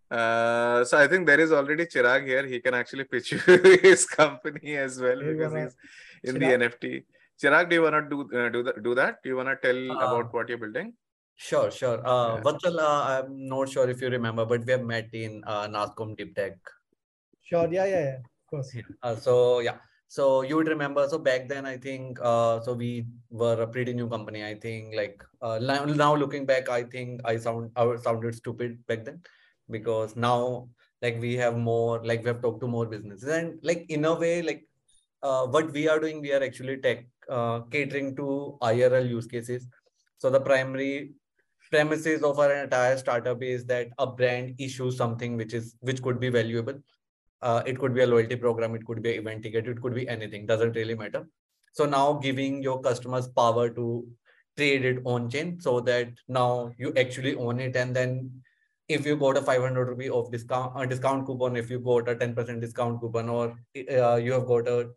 A: Uh, so I think there is already Chirag here. He can actually pitch you his company as well
B: You
A: because
B: wanna,
A: he's in the
B: Chirag?
A: N F T. Chirag, do you wanna do uh, do that? Do that? Do you wanna tell
C: Uh,
A: about what you're building?
C: sure, sure. Uh,
A: Yeah.
C: Vatsal, uh, I'm not sure if you remember, but we have met in uh, NASSCOM Deep Tech.
B: Sure. Yeah, yeah, yeah. Of course.
C: Yeah. Uh, so yeah, so you would remember. So back then, I think uh, so we were a pretty new company. I think like uh, now, now looking back, I think I sound I sounded stupid back then because now like we have more like we have talked to more businesses and like in a way like uh, what we are doing, we are actually tech uh, catering to I R L use cases. So the primary premises of our entire startup is that a brand issues something which is which could be valuable. Uh, it could be a loyalty program, it could be an event ticket, it could be anything, doesn't really matter. So now giving your customers power to trade it on chain so that now you actually own it. And then if you got a five hundred rupee of discount, a discount coupon, if you got a ten percent discount coupon, or uh, you have got a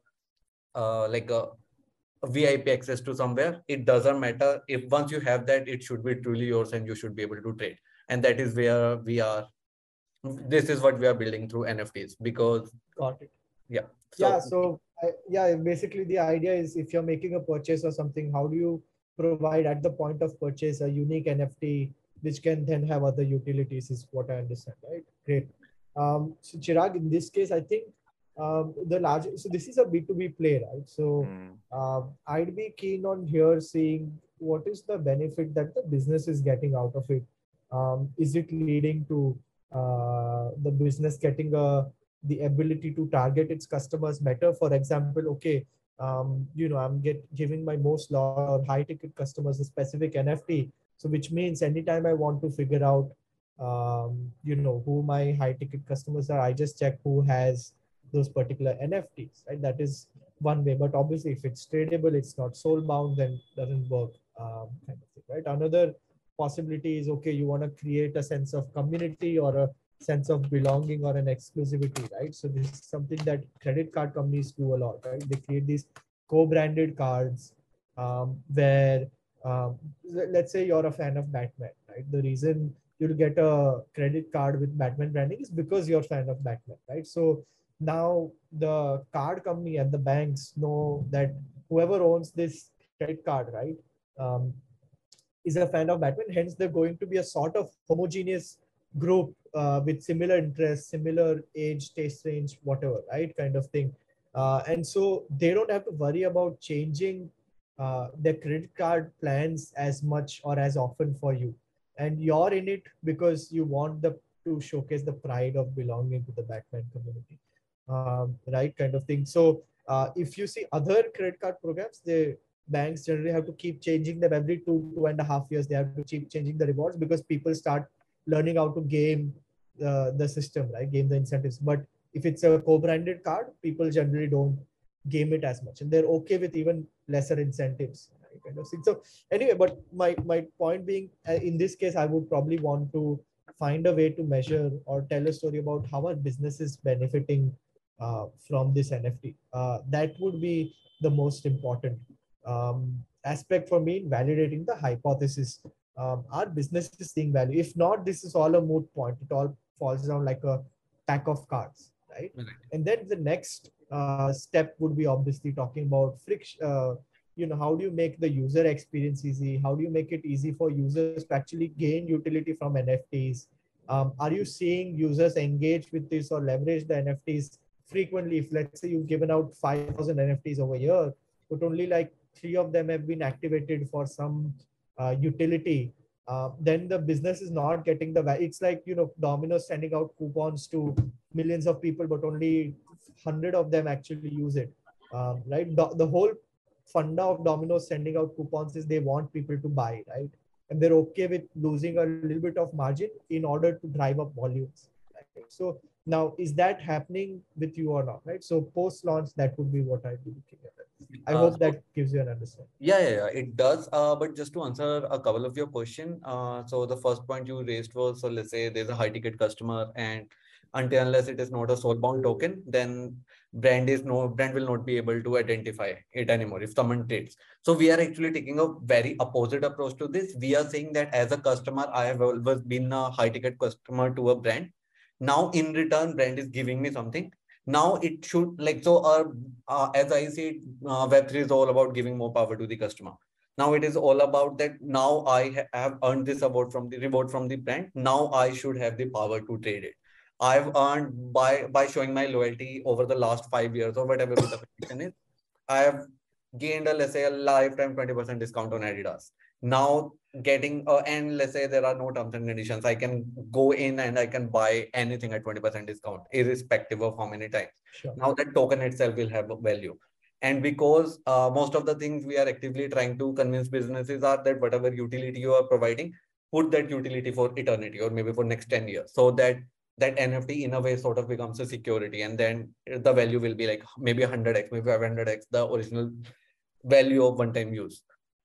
C: uh, like a, a V I P access to somewhere, it doesn't matter. If once you have that, it should be truly yours and you should be able to trade. And that is where we are. This is what we are building through N F Ts because
B: Got it.
C: yeah.
B: Yeah.
C: So
B: So, I, yeah, basically the idea is if you're making a purchase or something, how do you provide at the point of purchase a unique N F T which can then have other utilities? Is what I understand, right? Great. Um, so Chirag, in this case, I think um, the large. So this is a B two B play, right? So
A: Mm.
B: um, I'd be keen on here seeing what is the benefit that the business is getting out of it. Um, is it leading to uh, the business getting a the ability to target its customers better? For example, okay, um, you know, I'm get giving my most loyal or high ticket customers a specific N F T. So which means anytime I want to figure out, um, you know, who my high ticket customers are, I just check who has those particular N F Ts, right? That is one way. But obviously, if it's tradable, it's not soul bound, then it doesn't work, um, kind of thing, right? Another possibility is, okay, you want to create a sense of community or a sense of belonging or an exclusivity, right? So this is something that credit card companies do a lot, right? They create these co-branded cards, um, where um, let's say you're a fan of Batman, right? The reason you'll get a credit card with Batman branding is because you're a fan of Batman, right? So now the card company and the banks know that whoever owns this credit card, right, um, is a fan of Batman. Hence, they're going to be a sort of homogeneous group uh, with similar interests, similar age, taste range, whatever, right? Kind of thing. Uh, and so they don't have to worry about changing uh, their credit card plans as much or as often for you. And you're in it because you want the to showcase the pride of belonging to the Batman community, um, right? Kind of thing. So uh, if you see other credit card programs, they banks generally have to keep changing them every two two and a half years. They have to keep changing the rewards because people start learning how to game uh, the system, right? Game the incentives. But if it's a co-branded card, people generally don't game it as much, and they're okay with even lesser incentives, right? Kind of thing. So anyway, but my my point being, uh, in this case, I would probably want to find a way to measure or tell a story about how our business is benefiting uh, from this N F T. Uh, that would be the most important um, aspect for me in validating the hypothesis. Um, our business is seeing value. If not, this is all a moot point. It all falls down like a pack of cards, right?
C: right.
B: And then the next uh, step would be obviously talking about friction. Uh, you know, how do you make the user experience easy? How do you make it easy for users to actually gain utility from N F Ts? Um, are you seeing users engage with this or leverage the N F Ts frequently? If let's say you've given out five thousand N F Ts over here, but only like three of them have been activated for some uh, utility, uh, then the business is not getting the value. It's like, you know, Domino's sending out coupons to millions of people, but only one hundred of them actually use it, um, right? The, the whole funda of Domino's sending out coupons is they want people to buy, right? and they're okay with losing a little bit of margin in order to drive up volumes. Right? So now, is that happening with you or not? Right. So post launch, that would be what I'd be looking at. I
C: Uh,
B: hope
C: so
B: that gives you an understanding.
C: yeah, yeah, yeah, it does. Uh, but just to answer a couple of your question, uh, so the first point you raised was, so let's say there's a high ticket customer, and until unless it is not a soulbound token, then brand is no brand will not be able to identify it anymore if someone trades. So we are actually taking a very opposite approach to this. We are saying that as a customer, I have always been a high ticket customer to a brand. Now in return, brand is giving me something. Now it should like so uh, uh, as I see, uh, web three is all about giving more power to the customer. Now it is all about that. Now I ha- have earned this award from the reward from the brand. Now I should have the power to trade it. I've earned by by showing my loyalty over the last five years or whatever the application is. I have gained a, let's say, a lifetime twenty percent discount on Adidas. Now getting uh, and let's say there are no terms and conditions. I can go in and I can buy anything at twenty percent discount, irrespective of how many times.
B: Sure.
C: Now that token itself will have a value. And because uh, most of the things we are actively trying to convince businesses are that whatever utility you are providing, put that utility for eternity or maybe for next ten years. So that that N F T in a way sort of becomes a security, and then the value will be like maybe one hundred x, maybe five hundred x the original value of one-time use.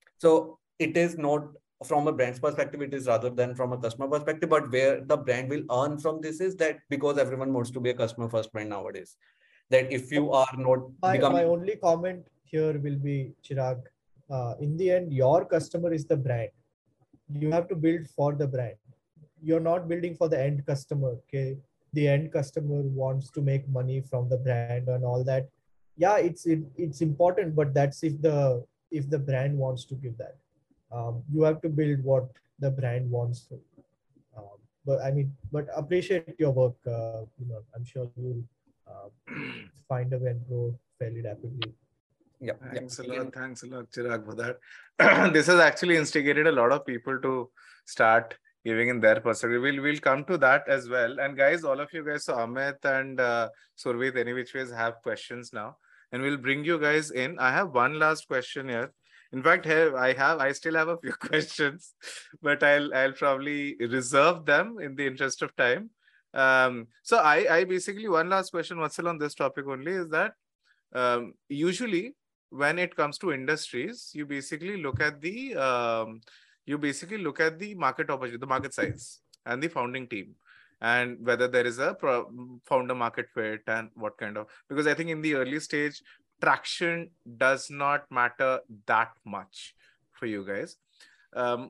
C: So it is not from a brand's perspective, it is rather than from a customer perspective. But where the brand will earn from this is that because everyone wants to be a customer first brand nowadays, that if you are not
B: My,
C: becoming
B: my only comment here will be, Chirag, uh, in the end, your customer is the brand. You have to build for the brand. You're not building for the end customer. Okay. The end customer wants to make money from the brand and all that. Yeah, it's it, it's important, but that's if the if the brand wants to give that. Um, you have to build what the brand wants to. Um, but I mean, but appreciate your work. Uh, you know, I'm sure you'll uh, find a way and grow fairly rapidly.
C: yeah,
A: Thanks
C: yeah.
A: a lot. Thanks a lot, Chirag, for that. This has actually instigated a lot of people to start giving in their perspective. We'll, we'll come to that as well. And guys, all of you guys, so Amit and uh, Survit, any which ways have questions now. And we'll bring you guys in. I have one last question here. In fact, here I have, I still have a few questions, but I'll, I'll probably reserve them in the interest of time. Um, so I, I basically, one last question, Vatsal, on this topic only is that um, usually when it comes to industries, you basically look at the um, you basically look at the market opportunity, the market size, and the founding team, and whether there is a pro- founder market fit and what kind of. Because I think in the early stage, traction does not matter that much for you guys. Um,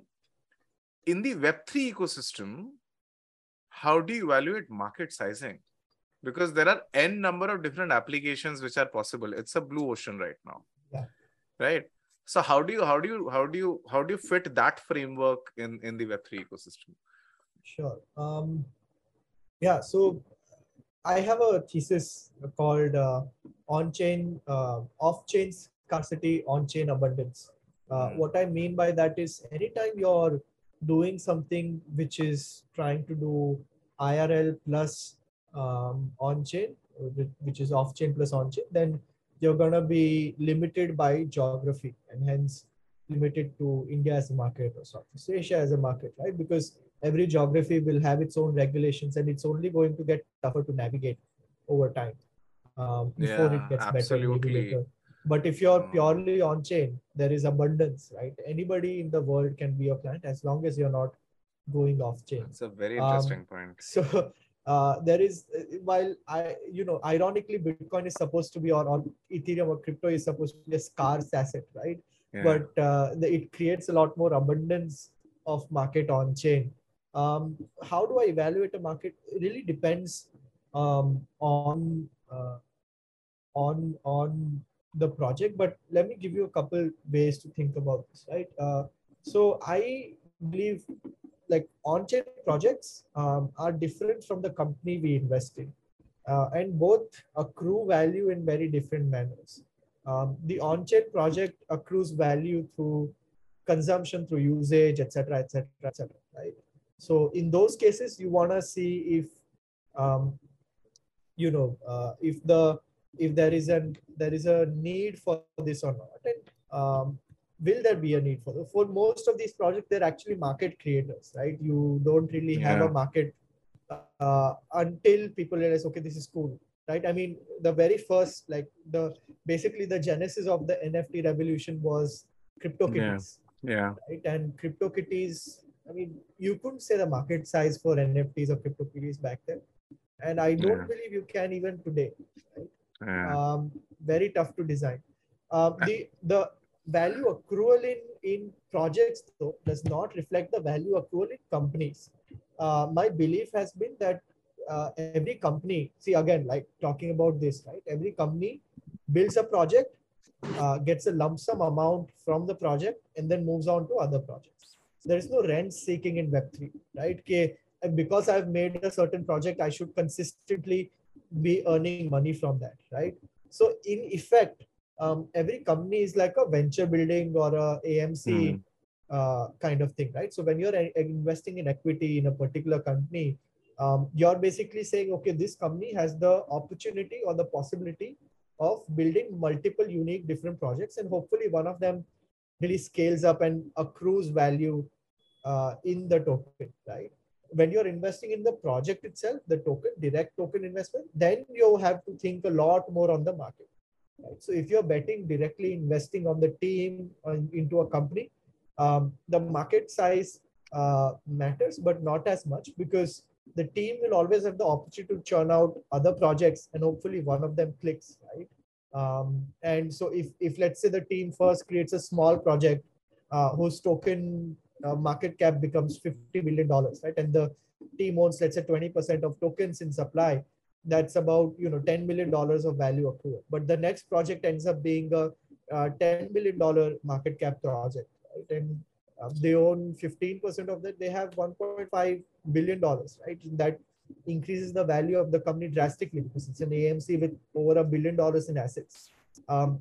A: in the Web three ecosystem, how do you evaluate market sizing? Because there are n number of different applications which are possible. It's a blue ocean right now.
B: Yeah.
A: Right. So how do you how do you how do you how do you fit that framework in in the Web three ecosystem?
B: Sure. Um, yeah. So I have a thesis called uh, on-chain, uh, off-chain scarcity, on-chain abundance. Uh,
A: Mm.
B: what I mean by that is anytime you're doing something which is trying to do I R L plus um, on-chain, which is off-chain plus on-chain, then you're going to be limited by geography and hence limited to India as a market or Southeast Asia as a market, right? Because every geography will have its own regulations and it's only going to get tougher to navigate over time um, before it
A: Yeah,
B: gets better, maybe
A: absolutely.
B: later. But if you're
A: Mm.
B: purely on chain, there is abundance, right? Anybody in the world can be a client as long as you're not going off chain.
A: That's a very
B: Um,
A: interesting point.
B: so uh, there is, while I, you know, ironically, Bitcoin is supposed to be, or, or Ethereum or crypto is supposed to be a scarce asset, right?
A: Yeah.
B: But uh, the, it creates a lot more abundance of market on chain. Um, how do I evaluate a market? It really depends um, on uh, on on the project. But let me give you a couple ways to think about this, right? Uh, so I believe like on-chain projects um, are different from the company we invest in, uh, and both accrue value in very different manners. Um, the on-chain project accrues value through consumption, through usage, et cetera, et cetera, et cetera. Right. So in those cases, you want to see if um, you know uh, if the if there is a there is a need for this or not. And um, will there be a need for them? For most of these projects, they're actually market creators, right? You don't really have
A: Yeah.
B: a market uh, until people realize, okay, this is cool, right? I mean, the very first, like the basically the genesis of the N F T revolution was CryptoKitties,
A: Yeah.
B: right? And CryptoKitties, I mean, you couldn't say the market size for N F Ts or CryptoKitties back then, and I don't
A: Yeah.
B: believe you can even today, right?
A: Yeah.
B: Um, very tough to design. Um, the the value accrual in in projects though does not reflect the value accrual in companies. Uh, my belief has been that uh, every company, see again, like talking about this, right? Every company builds a project, uh, gets a lump sum amount from the project, and then moves on to other projects. There is no rent seeking in Web three, right? Okay, and because I've made a certain project, I should consistently be earning money from that, right? So in effect, um, every company is like a venture building or a AMC
A: Mm.
B: uh, kind of thing, right? So when you're a- investing in equity in a particular company, um, you're basically saying, okay, this company has the opportunity or the possibility of building multiple unique different projects, and hopefully one of them really scales up and accrues value uh, in the token, right? When you're investing in the project itself, the token, direct token investment, then you have to think a lot more on the market. Right? So if you're betting directly investing on the team or into a company, um, the market size uh, matters, but not as much, because the team will always have the opportunity to churn out other projects, and hopefully one of them clicks, right? Um, and so if, if let's say the team first creates a small project uh, whose token uh, market cap becomes fifty million dollars, right? And the team owns, let's say, twenty percent of tokens in supply, that's about, you know, ten million dollars of value accrual. But the next project ends up being a uh, ten million dollars market cap project, right? And um, they own fifteen percent of that. They have one point five billion dollars, right? And that increases the value of the company drastically because it's an A M C with over a billion dollars in assets. Um,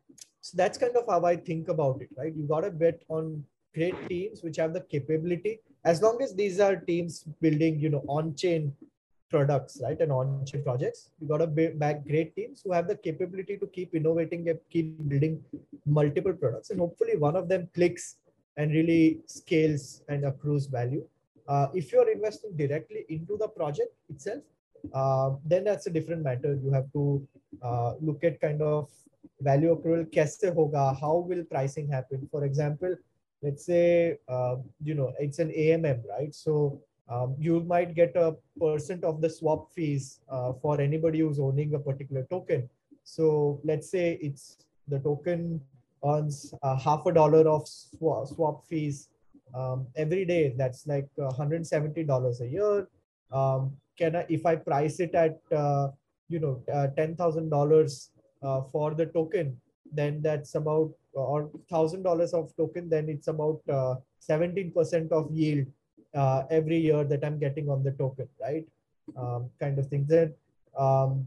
B: so that's kind of how I think about it, right? You got to bet on great teams which have the capability, as long as these are teams building, you know, on-chain products, right? And on-chain projects. You got to back great teams who have the capability to keep innovating and keep building multiple products. And hopefully one of them clicks and really scales and accrues value. Uh, if you're investing directly into the project itself, uh, then that's a different matter. You have to uh, look at kind of value accrual kaise hoga, how will pricing happen? For example, let's say, uh, you know, it's an A M M, right? So um, you might get a percent of the swap fees uh, for anybody who's owning a particular token. So let's say it's the token earns uh, half a dollar of swap, swap fees um, every day. That's like one hundred seventy dollars a year. Um, can I, if I price it at, uh, you know, uh, ten thousand dollars uh, for the token, then that's about, or one thousand dollars of token, then it's about uh, seventeen percent of yield uh, every year that I'm getting on the token, right? Um, kind of thing. Then um,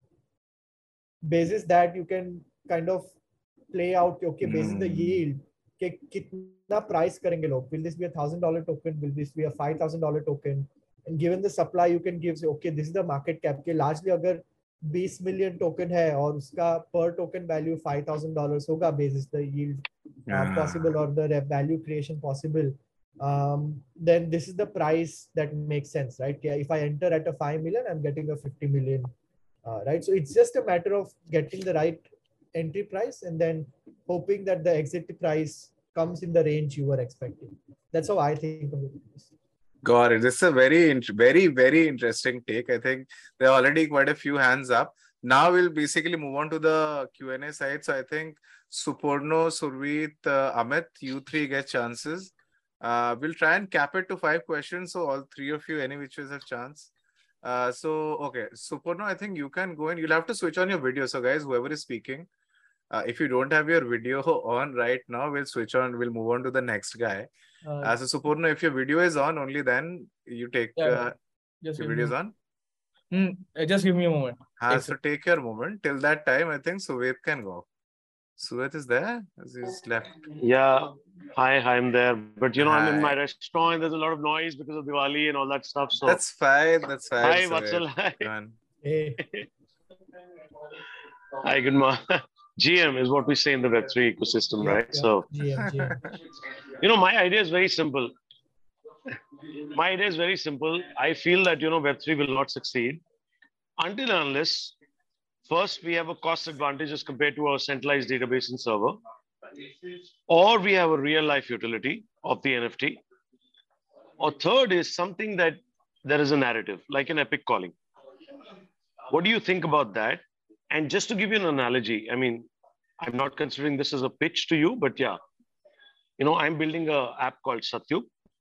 B: basis that you can kind of play out, okay, basis the
A: Mm.
B: yield, कि कितना price करेंगे लोग? Will this be a thousand dollar token? Will this be a five thousand dollar token? And given the supply, you can give, say, okay, this is the market cap. कि largely अगर twenty million token है और उसका per token value five thousand dollars होगा, basis the yield uh,
A: Yeah.
B: possible or the value creation possible, um, then this is the price that makes sense, right? Yeah, if I enter at a five million, I'm getting a fifty million, uh, right? So it's just a matter of getting the right entry price and then hoping that the exit price comes in the range you were expecting. That's how I think of it.
A: Got it. This is a very, int- very, very interesting take. I think there are already quite a few hands up. Now we'll basically move on to the Q and A side. So I think Suporno, Survit, uh, Amit, you three get chances. Uh, we'll try and cap it to five questions. So all three of you, any which ways have chance. Uh, so, okay. Suporno, I think you can go in. You'll have to switch on your video. So guys, whoever is speaking, uh, if you don't have your video on right now, we'll switch on. We'll move on to the next guy.
D: Uh,
A: Uh, so Suporno, if your video is on, only then you take
D: yeah,
A: uh,
D: just
A: your
D: give
A: video is
D: me,
A: on.
D: Hmm, uh, just give me a moment.
A: Uh,
D: Take
A: so
D: it.
A: take your moment. Till that time, I think Suvet can go. Suvet is there? He's left.
E: Yeah, hi, I'm there. But you know, I'm in my
A: Hi.
E: restaurant and there's a lot of noise because of Diwali and all that stuff. So,
A: That's fine. That's fine.
E: hi,
A: Suvet.
E: Vatsal. Hi.
B: Hey.
E: Hi, good morning. G M is what we say in the Web three ecosystem,
B: Yeah,
E: right?
B: yeah.
E: So,
B: G M, G M.
E: you know, my idea is very simple. My idea is very simple. I feel that, you know, Web three will not succeed until and unless first we have a cost advantage as compared to our centralized database and server, or we have a real life utility of the N F T, or third is something that there is a narrative, like an epic calling. What do you think about that? And just to give you an analogy, I mean, I'm not considering this as a pitch to you, but yeah, you know, I'm building an app called Satyu,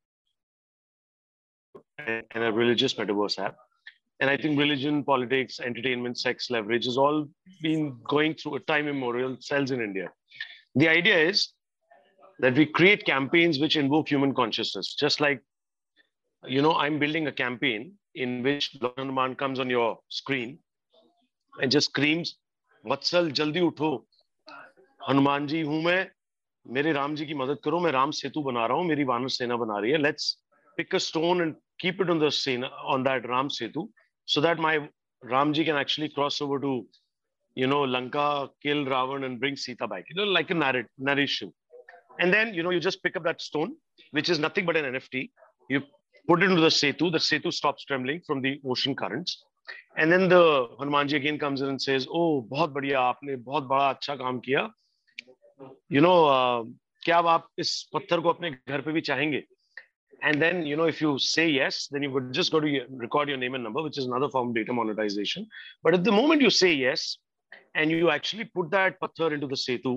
E: and a religious metaverse app. And I think religion, politics, entertainment, sex, leverage has all been going through a time immemorial cells in India. The idea is that we create campaigns which invoke human consciousness. Just like, you know, I'm building a campaign in which Lord Hanuman comes on your screen and just screams, Vatsal, jaldi utho. Hanuman ji hu main, mere Ram ji ki madad karo, main Ram Setu bana raha hu, meri Vanar Sena bana rahi hai. Let's pick a stone and keep it on the Sena, on that Ram Setu, so that my Ram ji can actually cross over to, you know, Lanka, kill Ravan and bring Sita back. You know, like a narrat narration. And then, you know, you just pick up that stone, which is nothing but an N F T. You put it into the Setu. The Setu stops trembling from the ocean currents. And then the Hanumanji again comes in and says, oh, बहुत बढ़िया, आपने बहुत बड़ा अच्छा काम किया. You know, uh, क्या आप इस पत्थर को अपने घर पे भी चाहेंगे? And then, you know, if you say yes, then you would just go to record your name and number, which is another form of data monetization. But at the moment you say yes, and you actually put that patthar into the Setu,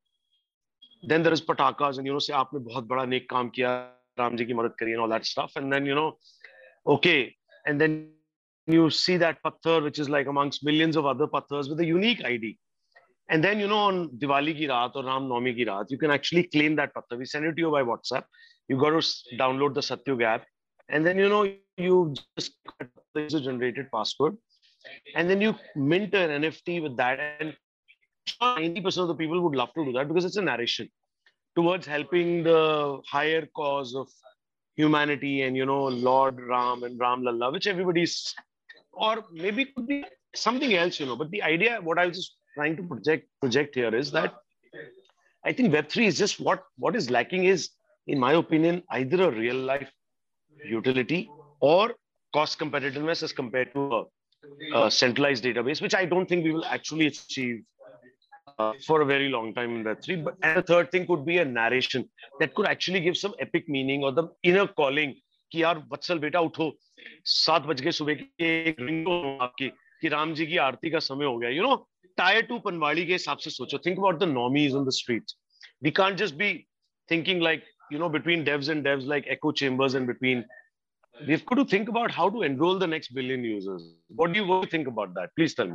E: then there is patakas and, you know, say, aapne bahut bada nek kaam kiya, Ram ji ki madad kari and all that stuff. And then, you know, okay. And then you see that patthar, which is like amongst millions of other patthars with a unique I D. And then, you know, on Diwali ki raat or Ram Navami ki raat, you can actually claim that patthar. We send it to you by WhatsApp. You got to download the Satyug app. And then, you know, you just the user generated password. And then you mint an N F T with that. And ninety percent of the people would love to do that because it's a narration towards helping the higher cause of humanity and, you know, Lord Ram and Ram Lalla, which everybody's, or maybe it could be something else, you know. But the idea, what I was just trying to project project here is that I think Web three is just what, what is lacking is, in my opinion, either a real life utility or cost competitiveness as compared to a, a centralized database, which I don't think we will actually achieve uh, for a very long time in Web three. But and the third thing could be a narration that could actually give some epic meaning or the inner calling. कि यार वत्सल बेटा उठो, सात बज गए सुबह के, एक रिंग आपकी कि राम जी की आरती का समय हो गया. You know, tier two Panwadi के हिसाब से सोचो. Think about the normies on the streets. We can't just be thinking like, you know, between devs and devs like echo chambers and between. We've got to think about how to enroll the next billion users. What do you, what do you think about that? Please tell me.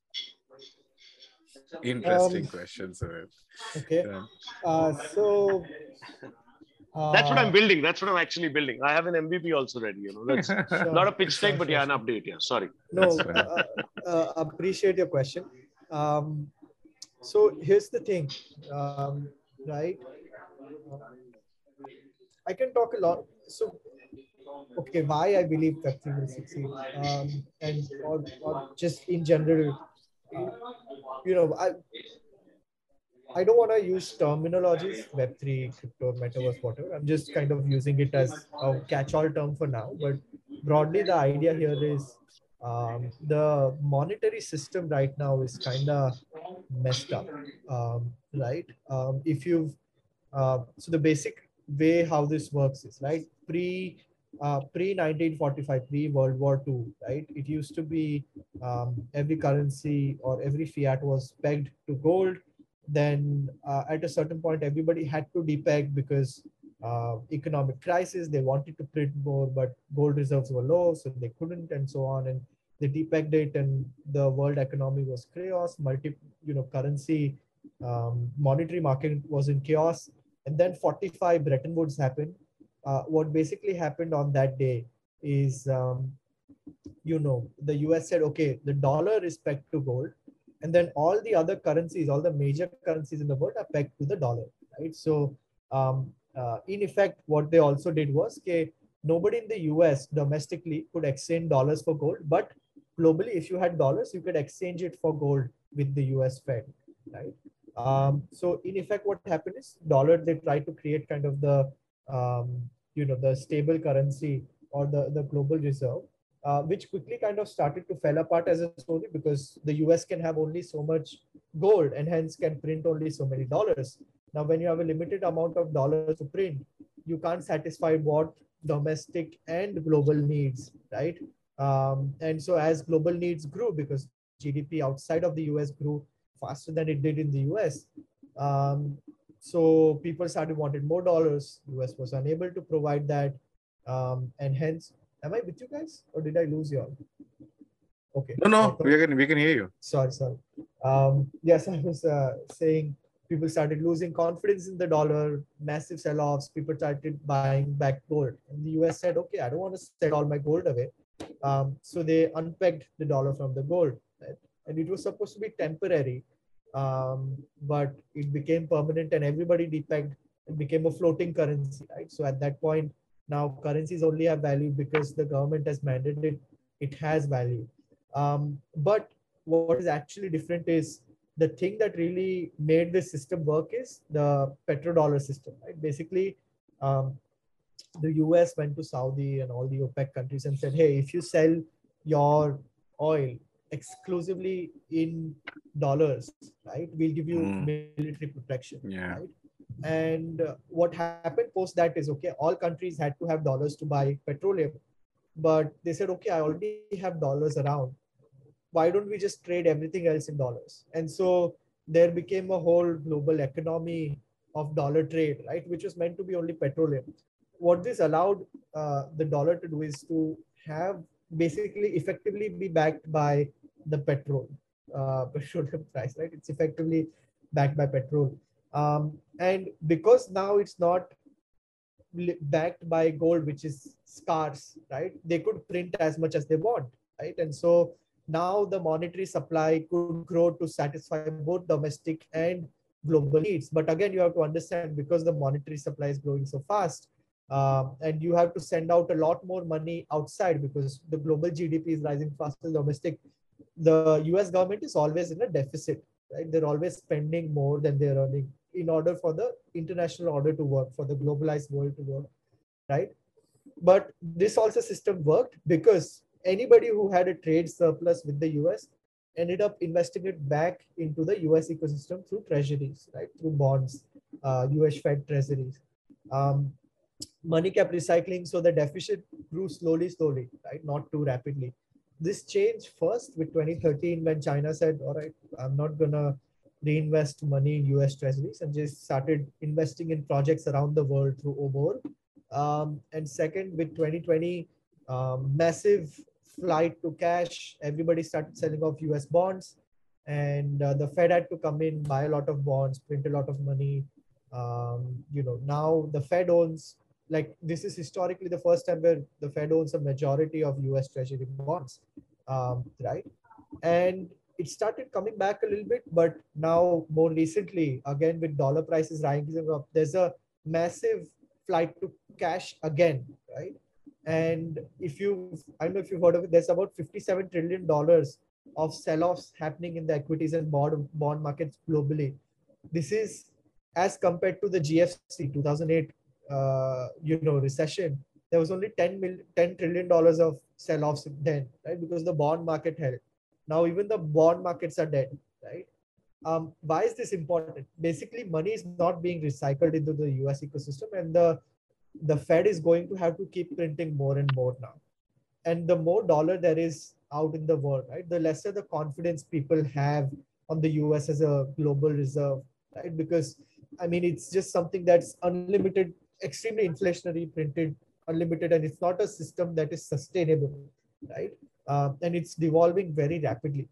A: Interesting
B: Um,
A: question, Sir.
B: Okay.
A: Yeah.
B: Uh, so uh,
E: That's what I'm building. That's what I'm actually building. I have an M V P also ready. You know, that's
B: sure,
E: not a pitch
B: sure,
E: deck, but
B: sure,
E: yeah, an
B: sure.
E: update. Yeah, sorry.
B: No,
A: That's
B: uh, uh, appreciate your question. Um, so here's the thing, um, right? I can talk a lot. So, okay, why I believe Web three will succeed, um, and or, or just in general, uh, you know, I I don't want to use terminologies, Web three, crypto, metaverse, whatever. I'm just kind of using it as a catch-all term for now. But broadly, the idea here is um, the monetary system right now is kind of messed up, um, right? Um, if you've uh, so the basic way how this works is right pre uh, pre nineteen forty-five, pre World War Two, right? It used to be um, every currency or every fiat was pegged to gold. Then uh, at a certain point, everybody had to depeg because uh, economic crisis. They wanted to print more, but gold reserves were low, so they couldn't, and so on. And they depegged it, and the world economy was chaos. Multi, you know, currency, um, monetary market was in chaos. And then forty-five Bretton Woods happened. Uh, what basically happened on that day is, um, you know, the U S said, okay, the dollar is pegged to gold. And then all the other currencies, all the major currencies in the world are pegged to the dollar, right? So um, uh, in effect, what they also did was, okay, nobody in the U S domestically could exchange dollars for gold, but globally, if you had dollars, you could exchange it for gold with the U S Fed. right? Um, so in effect, what happened is dollar, they tried to create kind of the, um, you know, the stable currency or the, the global reserve, uh, which quickly kind of started to fall apart as a story because the U S can have only so much gold and hence can print only so many dollars. Now, when you have a limited amount of dollars to print, you can't satisfy what domestic and global needs, right? Um, and so as global needs grew, because G D P outside of the U S grew faster than it did in the U S, um, so people started wanted more dollars. U S was unable to provide that, um, and hence, am I with you guys or did I lose you all? Okay.
A: No, no, we can we can hear you.
B: Sorry, sorry. Um, yes, I was uh, saying people started losing confidence in the dollar, massive sell-offs. People started buying back gold, and the U S said, "Okay, I don't want to sell all my gold away." Um, so they unpegged the dollar from the gold, right? And it was supposed to be temporary, um, but it became permanent, and everybody depegged. It became a floating currency, right? So at that point, now currencies only have value because the government has mandated it has value. Um, but what is actually different is the thing that really made this system work is the petrodollar system, right? Basically, um, the U S went to Saudi and all the OPEC countries and said, hey, if you sell your oil exclusively in dollars, right, we'll give you
A: Mm.
B: military protection,
A: Yeah.
B: right? And uh, what happened post that is, okay, all countries had to have dollars to buy petroleum, but they said, okay, I already have dollars around. Why don't we just trade everything else in dollars? And so there became a whole global economy of dollar trade, right, which was meant to be only petroleum. What this allowed uh, the dollar to do is to have basically effectively be backed by the petrol uh, petroleum price, right? It's effectively backed by petrol, um, and because now it's not backed by gold, which is scarce, right? They could print as much as they want, right? And so now the monetary supply could grow to satisfy both domestic and global needs. But again, you have to understand, because the monetary supply is growing so fast, um, and you have to send out a lot more money outside because the global G D P is rising faster than domestic. The U S government is always in a deficit, right? They're always spending more than they're earning in order for the international order to work, for the globalized world to work, right? But this also system worked because anybody who had a trade surplus with the U S ended up investing it back into the U S ecosystem through treasuries, right? Through bonds, uh, U S Fed treasuries. Um, money kept recycling, so the deficit grew slowly, slowly, right? Not too rapidly. This changed first with twenty thirteen when China said, all right, I'm not gonna reinvest money in U S treasuries, and just started investing in projects around the world through O B O R. Um, and second, with twenty twenty, um, massive flight to cash, everybody started selling off U S bonds, and uh, the Fed had to come in, buy a lot of bonds, print a lot of money. Um, you know, now the Fed owns, like, this is historically the first time where the Fed owns a majority of U S Treasury bonds, um, right? And it started coming back a little bit, but now more recently, again with dollar prices rising up, there's a massive flight to cash again, right? And if you, I don't know if you've heard of it, there's about fifty-seven trillion dollars of sell-offs happening in the equities and bond bond markets globally. This is as compared to the G F C two thousand eight, uh, you know, recession. There was only ten million, ten trillion dollars of sell-offs then, right? Because the bond market held. Now even the bond markets are dead, right? Um, why is this important? Basically, money is not being recycled into the U S ecosystem, and the the Fed is going to have to keep printing more and more now. And the more dollar there is out in the world, right, the lesser the confidence people have on the U S as a global reserve, right? Because I mean, it's just something that's unlimited, extremely inflationary, printed, unlimited, and it's not a system that is sustainable, right? Um, and it's devolving very rapidly.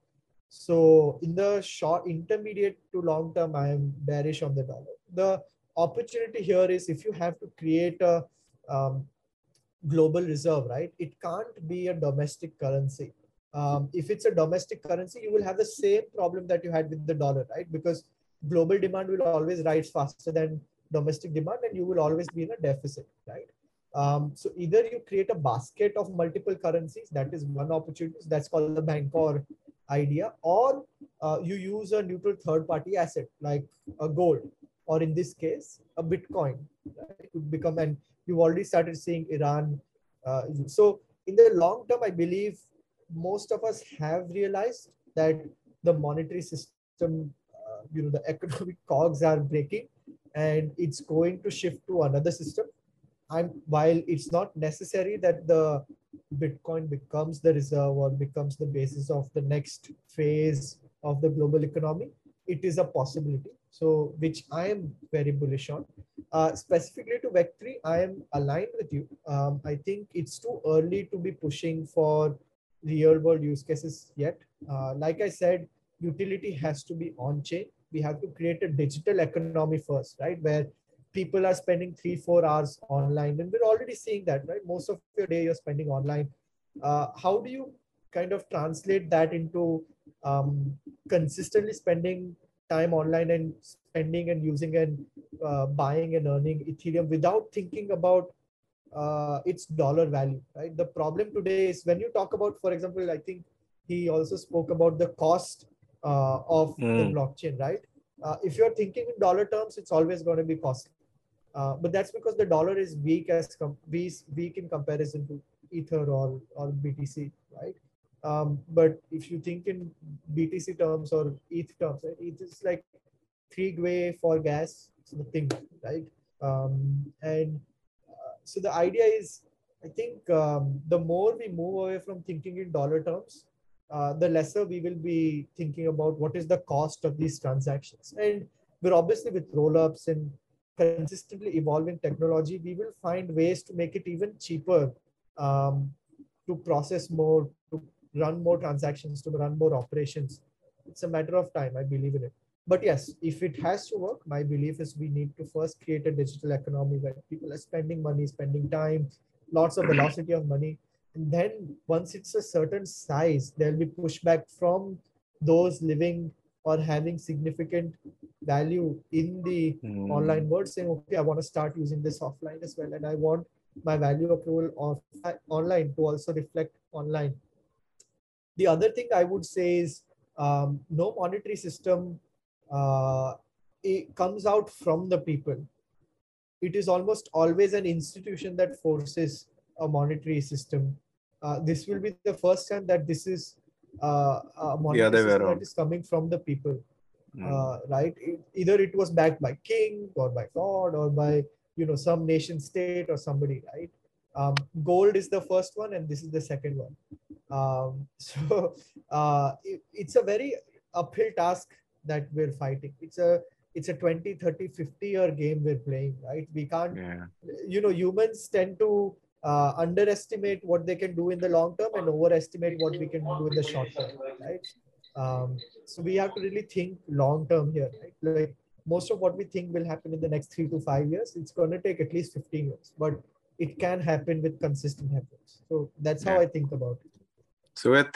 B: So in the short, intermediate to long term, I am bearish on the dollar. The opportunity here is if you have to create a um, global reserve, right? It can't be a domestic currency. Um, if it's a domestic currency, you will have the same problem that you had with the dollar, right? Because global demand will always rise faster than domestic demand, and you will always be in a deficit, right? Um, so either you create a basket of multiple currencies, that is one opportunity, that's called the Bancor idea, or uh, you use a neutral third-party asset like a gold, or in this case, a Bitcoin. Right? Could become, and you've already started seeing Iran. Uh, so in the long term, I believe most of us have realized that the monetary system, uh, you know, the economic cogs are breaking, and it's going to shift to another system. And while it's not necessary that the Bitcoin becomes the reserve or becomes the basis of the next phase of the global economy, it is a possibility. So, which I am very bullish on. Uh, specifically to Web three, I am aligned with you. Um, I think it's too early to be pushing for real world use cases yet. Uh, like I said, utility has to be on chain. We have to create a digital economy first, right? Where people are spending three, four hours online. And we're already seeing that, right? Most of your day you're spending online. Uh, how do you kind of translate that into um, consistently spending time online and spending and using and uh, buying and earning Ethereum without thinking about uh, its dollar value, right? The problem today is when you talk about, for example, I think he also spoke about the cost uh, of mm. the blockchain, right? Uh, if you're thinking in dollar terms, it's always going to be costly. Uh, but that's because the dollar is weak as com- weak in comparison to Ether or, or B T C, right? Um, but if you think in B T C terms or E T H terms, right? E T H is like three gwei for gas, it's the thing, right? Um, and uh, so the idea is, I think um, the more we move away from thinking in dollar terms, uh, the lesser we will be thinking about what is the cost of these transactions. And we're obviously with rollups and consistently evolving technology, we will find ways to make it even cheaper um, to process more, to run more transactions, to run more operations. It's a matter of time, I believe in it. But yes, if it has to work, my belief is we need to first create a digital economy where people are spending money, spending time, lots of velocity of money. And then once it's a certain size, there'll be pushback from those living or having significant value in the mm. online world, saying, okay, I want to start using this offline as well. And I want my value accrual of online to also reflect online. The other thing I would say is um, no monetary system, uh, it comes out from the people. It is almost always an institution that forces a monetary system. Uh, this will be the first time that this is uh, a monetary yeah, system that is coming from the people, mm. uh, right? It, either it was backed by king or by God or by, you know, some nation state or somebody, right? Um, gold is the first one and this is the second one. Um, so uh, it, it's a very uphill task that we're fighting. It's a it's a twenty, thirty, fifty year game we're playing, right? We can't, yeah. you know, humans tend to uh, underestimate what they can do in the long term and overestimate what we can do in the short term, right? Um, so we have to really think long term here, right? Like most of what we think will happen in the next three to five years, it's going to take at least fifteen years, but it can happen with consistent efforts. So that's how yeah. I think about it.
A: Suvit,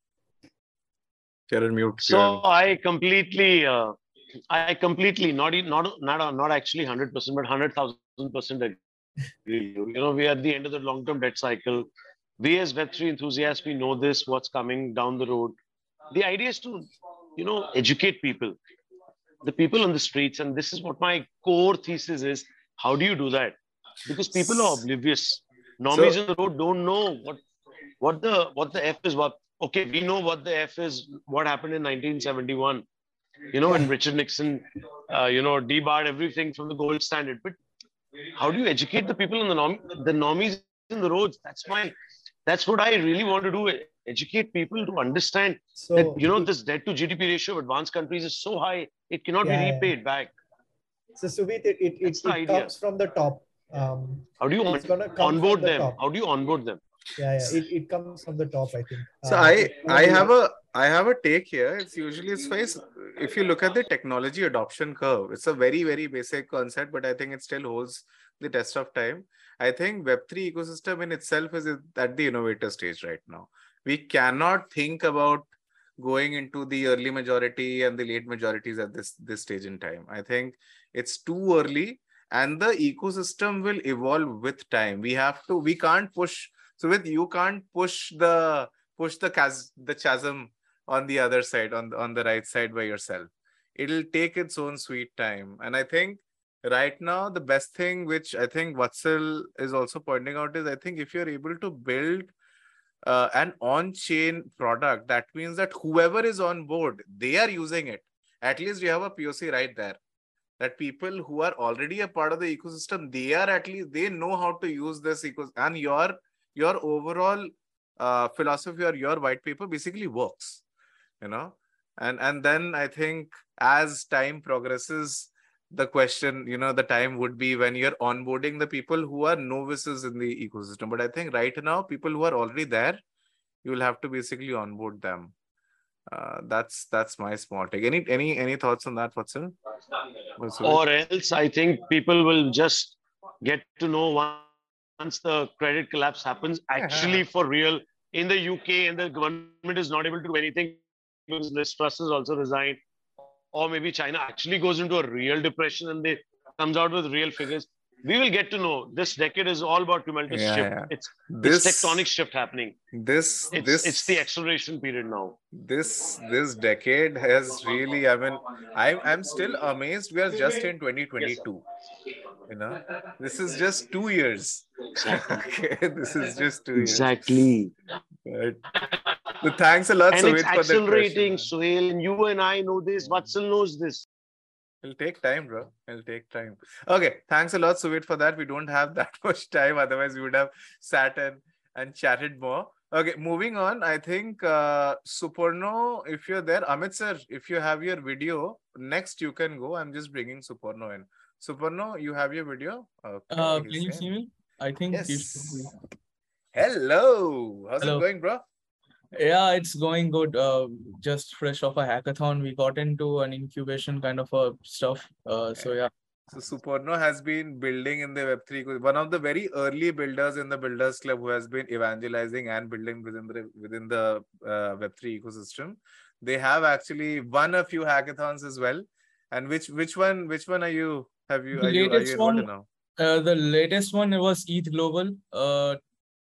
A: you're on mute.
E: So I completely, uh, I completely, not not not not actually one hundred percent, but one hundred thousand percent agree. You know, we are at the end of the long-term debt cycle. We as Web three enthusiasts, we know this, what's coming down the road. The idea is to, you know, educate people, the people on the streets. And this is what my core thesis is. How do you do that? Because people are oblivious. Normies so, on the road don't know what, what the what the F is. What okay, we know what the F is, what happened in nineteen seventy-one. You know, when Richard Nixon, uh, you know, debarred everything from the gold standard. But how do you educate the people on the norm, the normies in the roads? That's my, that's what I really want to do. Educate people to understand so, that, you know, this debt to G D P ratio of advanced countries is so high, it cannot yeah, be repaid yeah. back.
B: So Suvit, it, it, it, it comes from the top. Um,
E: how do you on, onboard the them? Top. How do you onboard them?
B: Yeah, yeah. It, it comes from the top, I think.
A: So uh, I I have a I have a take here. It's usually it's face. If you look at the technology adoption curve, it's a very very basic concept, but I think it still holds the test of time. I think Web three ecosystem in itself is at the innovator stage right now. We cannot think about going into the early majority and the late majorities at this this stage in time. I think it's too early, and the ecosystem will evolve with time. We have to. We can't push. So with you can't push the push the chas the chasm on the other side, on the, on the right side by yourself. It'll take its own sweet time. And I think right now, the best thing, which I think Vatsal is also pointing out, is I think if you're able to build uh, an on-chain product, that means that whoever is on board, they are using it. At least you have a P O C right there. That people who are already a part of the ecosystem, they are at least, they know how to use this ecosystem. And your, your overall uh, philosophy or your white paper basically works, you know. And, and then I think as time progresses, the question, you know, the time would be when you're onboarding the people who are novices in the ecosystem. But I think right now, people who are already there, you will have to basically onboard them. Uh, that's that's my small take. Any any any thoughts on that, Vatsal?
E: Or else, I think people will just get to know once the credit collapse happens, actually for real. In the U K, and the government is not able to do anything because Liz Truss has also resigned. Or maybe China actually goes into a real depression and they comes out with real figures. We will get to know. This decade is all about tumultuous
A: Yeah,
E: shift.
A: yeah.
E: It's
A: This
E: it's tectonic shift happening.
A: this
E: It's
A: this
E: it's the acceleration period now.
A: this this decade has really, I mean, I'm I'm still amazed. We are just in twenty twenty-two. You know, this is just two years.
E: Exactly.
A: Okay, this is just two years.
E: Exactly.
A: But, so thanks a lot,
E: And it's
A: Sumit, for that
E: accelerating,
A: question.
E: Suhail. And you and I know this. Vatsal knows this.
A: It'll take time, bro. It'll take time. Okay, thanks a lot, Suvit, for that. We don't have that much time. Otherwise, we would have sat and, and chatted more. Okay, moving on. I think uh, Suparno, if you're there, Amit sir, if you have your video, next you can go. I'm just bringing Suparno in. Suparno, you have your video? Okay,
D: Uh, can
A: he's
D: you
A: in.
D: see me? I think you
A: Yes.
D: should.
A: Hello. How's
D: Hello.
A: it going, bro?
D: Yeah, it's going good. Uh, just fresh off a hackathon, we got into an incubation kind of a stuff. Uh, so yeah.
A: So Suparno has been building in the Web three, one of the very early builders in the Builders Club who has been evangelizing and building within the within the uh, Web three ecosystem. They have actually won a few hackathons as well. And which which one which one are you have you
D: The
A: are you are you
D: latest
A: involved
D: one,
A: in now?
D: uh, the latest one it was E T H Global. Uh,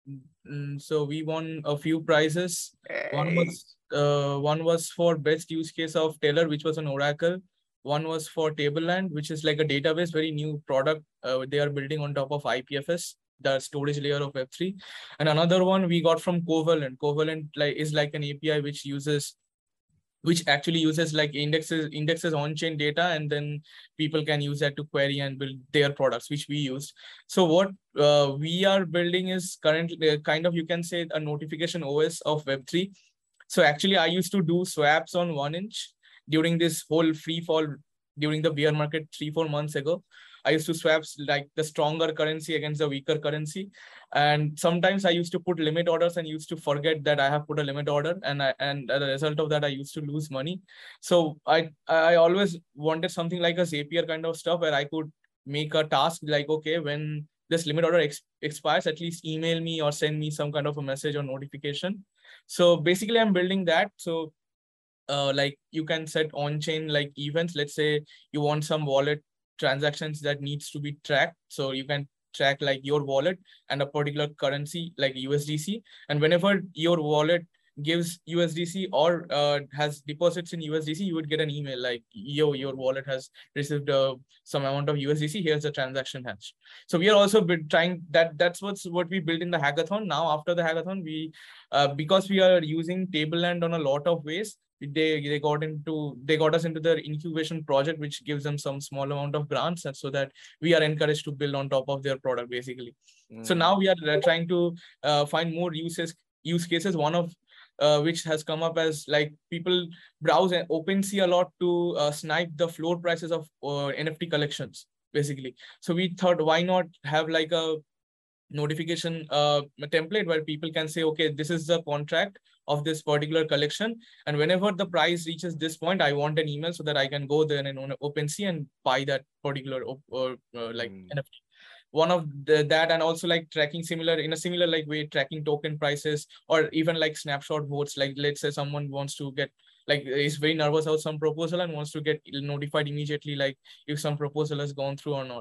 D: mm, so we won a few prizes. One
A: Hey.
D: was uh, one was for best use case of Taylor, which was an Oracle. One was for Tableland, which is like a database, very new product. Uh, they are building on top of I P F S, the storage layer of Web three. And another one we got from Covalent. Covalent like is like an A P I which uses which actually uses like indexes indexes on-chain data, and then people can use that to query and build their products, which we used. So what uh, we are building is currently uh, kind of, you can say, a notification O S of Web three. So actually I used to do swaps on one inch during this whole free fall during the bear market three, four months ago. I used to swap like the stronger currency against the weaker currency. And sometimes I used to put limit orders and used to forget that I have put a limit order. And I, and as a result of that, I used to lose money. So I, I always wanted something like a Zapier kind of stuff where I could make a task like, okay, when this limit order ex expires, at least email me or send me some kind of a message or notification. So basically I'm building that. So uh, like you can set on-chain like events. Let's say you want some wallet transactions that needs to be tracked. So you can track like your wallet and a particular currency like U S D C. And whenever your wallet gives U S D C or uh, has deposits in U S D C, you would get an email like, yo, your wallet has received uh, some amount of U S D C. Here's the transaction hash. So we are also trying that. That's what's what we built in the hackathon. Now, after the hackathon, we uh, because we are using Tableland on a lot of ways, they they got into they got us into their incubation project, which gives them some small amount of grants, and so that we are encouraged to build on top of their product basically. Mm. So now we are uh, trying to uh, find more uses use cases. One of uh, which has come up as like people browse OpenSea a lot to uh, snipe the floor prices of uh, N F T collections basically. So we thought, why not have like a notification uh, template where people can say, okay, this is the contract of this particular collection, and whenever the price reaches this point, I want an email so that I can go there and on OpenSea and buy that particular or uh, like mm. N F T. One of the, that, and also like tracking similar in a similar like way, tracking token prices, or even like snapshot votes. Like let's say someone wants to get like is very nervous about some proposal and wants to get notified immediately, like if some proposal has gone through or not.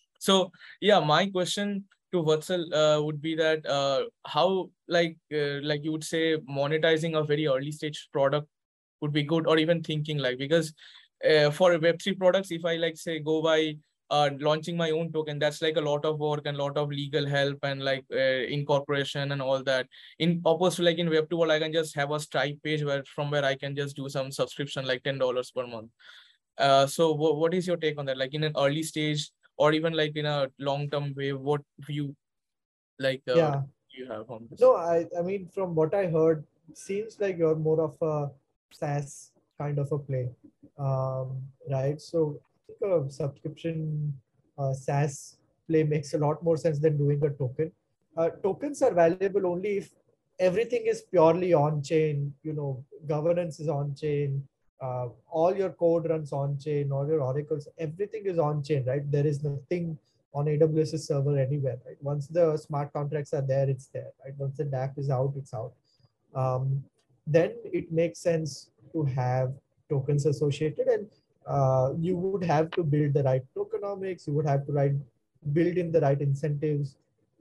D: So yeah, my question to Vatsal uh, would be that uh, how like uh, like you would say monetizing a very early stage product would be good, or even thinking like, because uh, for Web three products, if I like say go by uh, launching my own token, that's like a lot of work and a lot of legal help and like uh, incorporation and all that. In opposed to like in Web two world, I can just have a Stripe page where from where I can just do some subscription like ten dollars per month. Uh, so w- what is your take on that? Like in an early stage or even like in a long-term way, what view like uh,
B: Yeah.
D: you have on this?
B: No, I, I mean, from what I heard, seems like you're more of a SaaS kind of a play, um, right? So I think a subscription uh, SaaS play makes a lot more sense than doing a token. Uh, tokens are valuable only if everything is purely on chain. You know, governance is on chain. Uh, all your code runs on chain. All your oracles, everything is on chain, right? There is nothing on AWS's server anywhere, right? Once the smart contracts are there, it's there, right? Once the D App is out, it's out. Um, then it makes sense to have tokens associated, and uh, you would have to build the right tokenomics. You would have to write, build in the right incentives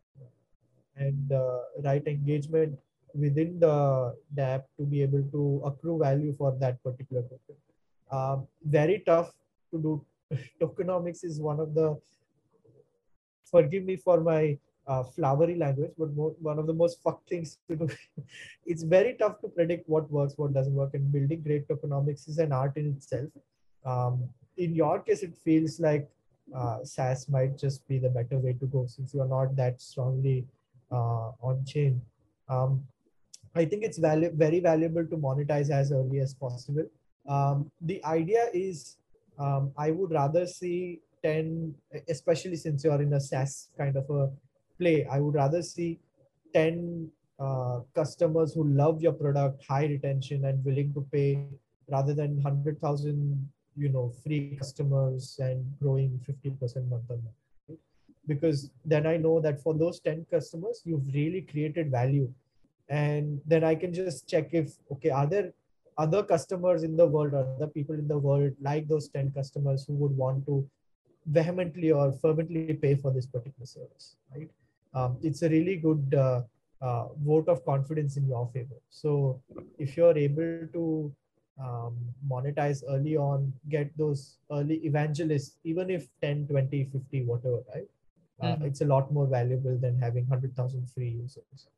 B: and uh, right engagement within the D App to be able to accrue value for that particular token. Uh, very tough to do. Tokenomics is one of the, forgive me for my uh, flowery language, but more, one of the most fuck things to do. It's very tough to predict what works, what doesn't work, and building great tokenomics is an art in itself. Um, in your case, it feels like uh, SaaS might just be the better way to go since you are not that strongly uh, on chain. Um, I think it's valu- very valuable to monetize as early as possible. Um, the idea is, um, I would rather see ten, especially since you're in a SaaS kind of a play, I would rather see ten uh, customers who love your product, high retention and willing to pay, rather than one hundred thousand, you know, free customers and growing fifty percent month on month. Right? Because then I know that for those ten customers, you've really created value. And then I can just check if, okay, are there other customers in the world, or other people in the world like those ten customers who would want to vehemently or fervently pay for this particular service, right? Um, it's a really good uh, uh, vote of confidence in your favor. So if you're able to um, monetize early on, get those early evangelists, even if ten, twenty, fifty, whatever, right? Uh,
D: Mhm.
B: It's a lot more valuable than having one hundred thousand free users.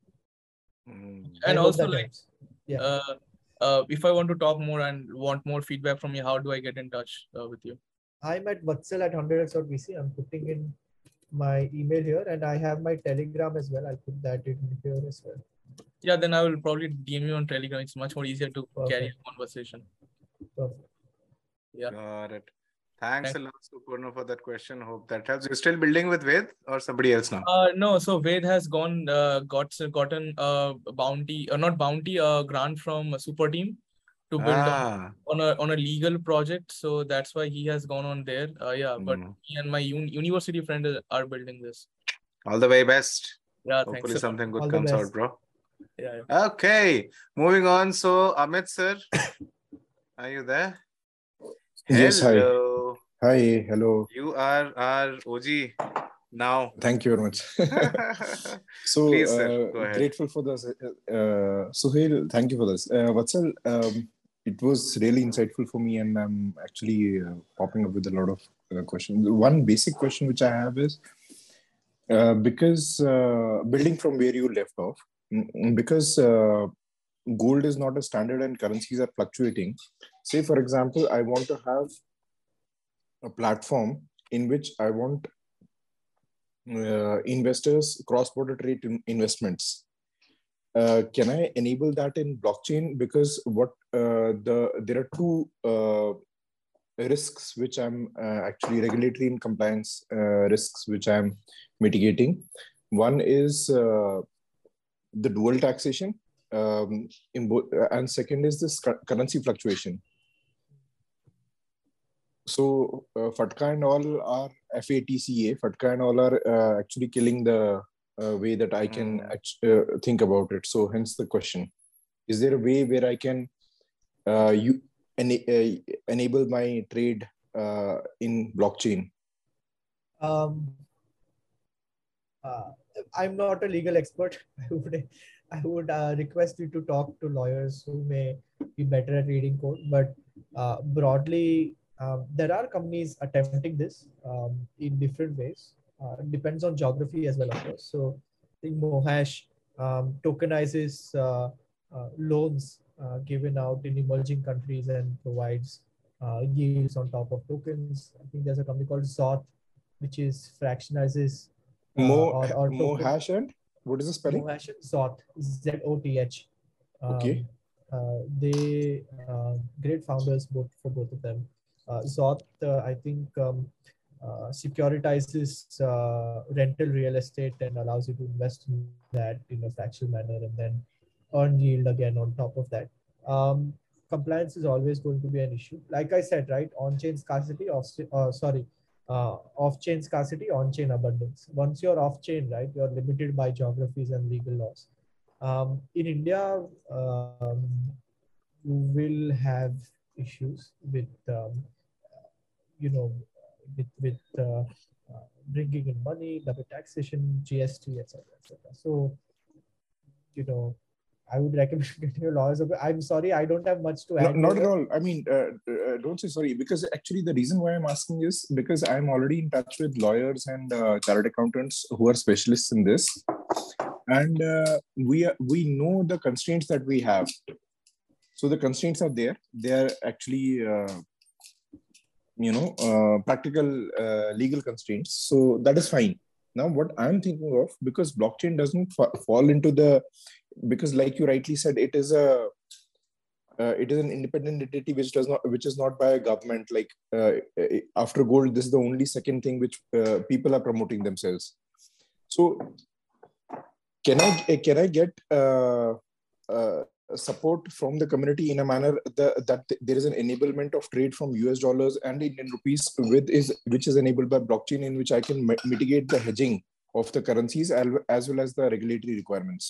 A: Mm.
B: I
D: And
B: hope
D: also
B: that
D: like
B: helps. Yeah.
D: uh, uh, if I want to talk more and want more feedback from you, how do I get in touch uh, with you?
B: I'm at Vatsal at one hundred x dot v c. I'm putting in my email here, and I have my Telegram as well. I'll put that in here as well.
D: Yeah, then I will probably D M you on Telegram. It's much more easier to carry
B: Perfect.
D: a conversation.
B: Perfect.
D: Yeah.
A: Got it. Thanks
D: Thanks.
A: a lot, Supurna, for that question. Hope that helps. You're still building with Ved or somebody else now?
D: Uh, no, so Ved has gone, uh, got gotten a bounty, or not bounty, a grant from a super team to build on,
A: Ah.
D: on a on a legal project. So that's why he has gone on there. Uh, yeah, but
A: Mm.
D: me and my un university friend are building this.
A: All the very best.
D: Yeah,
A: Hopefully
D: thanks a lot.
A: something good
B: All the
A: comes out,
B: best.
A: bro.
D: Yeah, yeah.
A: Okay, moving on. So, Amit sir, are you there?
F: Yes, hi.
A: Hello.
F: Hi, hello.
A: You are our O G now.
F: Thank you very much. So,
A: Please, sir,
F: uh,
A: go ahead.
F: grateful for this. Uh, Suhail, thank you for this. Uh, Vatsal, um, it was really insightful for me, and I'm actually uh, popping up with a lot of uh, questions. One basic question which I have is, uh, because uh, building from where you left off, mm, because uh, gold is not a standard and currencies are fluctuating. Say, for example, I want to have a platform in which I want uh, investors cross-border trade in investments. Uh, can I enable that in blockchain? Because what uh, the there are two uh, risks which I'm uh, actually regulatory and compliance uh, risks which I'm mitigating. One is uh, the dual taxation, um, in both, and second is this cu- currency fluctuation. So uh, FATCA and all are F A T C A. FATCA and all are uh, actually killing the uh, way that I can
A: Mm.
F: act- uh, think about it. So hence the question: is there a way where I can uh, you ena- uh, enable my trade uh, in blockchain?
B: Um, uh, I'm not a legal expert. I would, I would uh, request you to talk to lawyers who may be better at reading code. But uh, broadly, um, there are companies attempting this um, in different ways. Uh, depends on geography as well, of course. So I think Mohash um, tokenizes uh, uh, loans uh, given out in emerging countries and provides uh, yields on top of tokens. I think there's a company called Zoth, which is fractionizes uh,
F: Mo
B: or, or
F: Mo
B: token.
F: hash and what is the spelling?
B: Mohash and Zoth, Z O T H. Um,
F: Okay.
B: uh, they uh, great founders both for both of them. Uh, Zoth, uh, I think, um, uh, securitizes uh, rental real estate and allows you to invest in that in a fractional manner and then earn yield again on top of that. Um, compliance is always going to be an issue. Like I said, right? On-chain scarcity, off, uh, sorry, uh, off-chain scarcity, on-chain abundance. Once you're off-chain, right, you're limited by geographies and legal laws. Um, in India, um, you will have issues with, um, you know, with with uh, uh, bringing in money, double taxation, G S T, et cetera, et cetera. So, you know, I would recommend getting a lawyer's opinion. I'm sorry, I don't have much to
F: No,
B: add.
F: not at
B: here.
F: all. I mean, uh, uh, don't say sorry, because actually the reason why I'm asking is because I'm already in touch with lawyers and uh, chartered accountants who are specialists in this, and uh, we are, we know the constraints that we have. So the constraints are there. They are actually, uh, you know, uh, practical uh, legal constraints. So that is fine. Now, what I'm thinking of, because blockchain doesn't fa fall into the, because like you rightly said, it is a Uh, it is an independent entity which does not, which is not by a government. Like uh, after gold, this is the only second thing which uh, people are promoting themselves. So, can I can I get uh, uh, support from the community in a manner the, that there is an enablement of trade from U S dollars and Indian rupees with is which is enabled by blockchain, in which I can mitigate the hedging of the currencies as well as the regulatory requirements?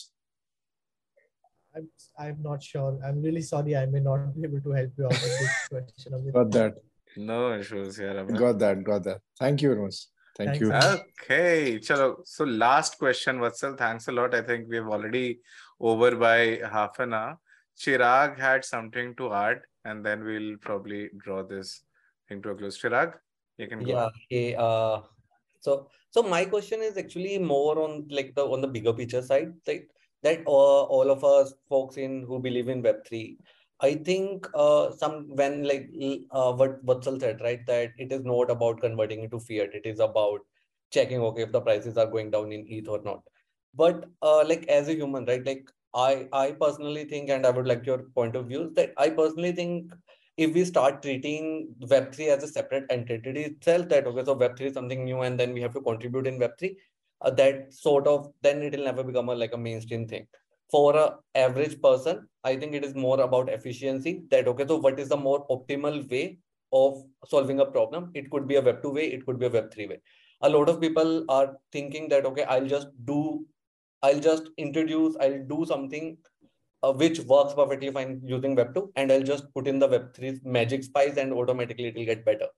B: I'm, I'm not sure. I'm really sorry. I may not be able to help you out with this question.
F: Got that.
A: No issues here, Amit.
F: Got that. Got that. Thank you very much. Thank
B: Thanks,
F: you.
B: Amit.
A: Okay, chalo. So last question, Vatsal. Thanks a lot. I think we've already over by half an hour. Chirag had something to add, and then we'll probably draw this thing to a close. Chirag, you can go.
C: Yeah. Okay. Uh, so so my question is actually more on like the on the bigger picture side, like that uh, all of us folks in who believe in Web three. I think uh, some when like uh, what Vatsal said, right, that it is not about converting into fiat. It is about checking, okay, if the prices are going down in E T H or not. But uh, like as a human, right, like I I personally think, and I would like your point of view, that I personally think if we start treating Web three as a separate entity itself, that okay, so Web three is something new and then we have to contribute in Web three, uh, that sort of, then it will never become a, like a mainstream thing. For a average person, I think it is more about efficiency, that okay, so what is the more optimal way of solving a problem? It could be a Web two way, it could be a Web three way. A lot of people are thinking that okay, I'll just do, I'll just introduce, I'll do something uh, which works perfectly fine using Web two, and I'll just put in the Web three magic spice and automatically it will get better.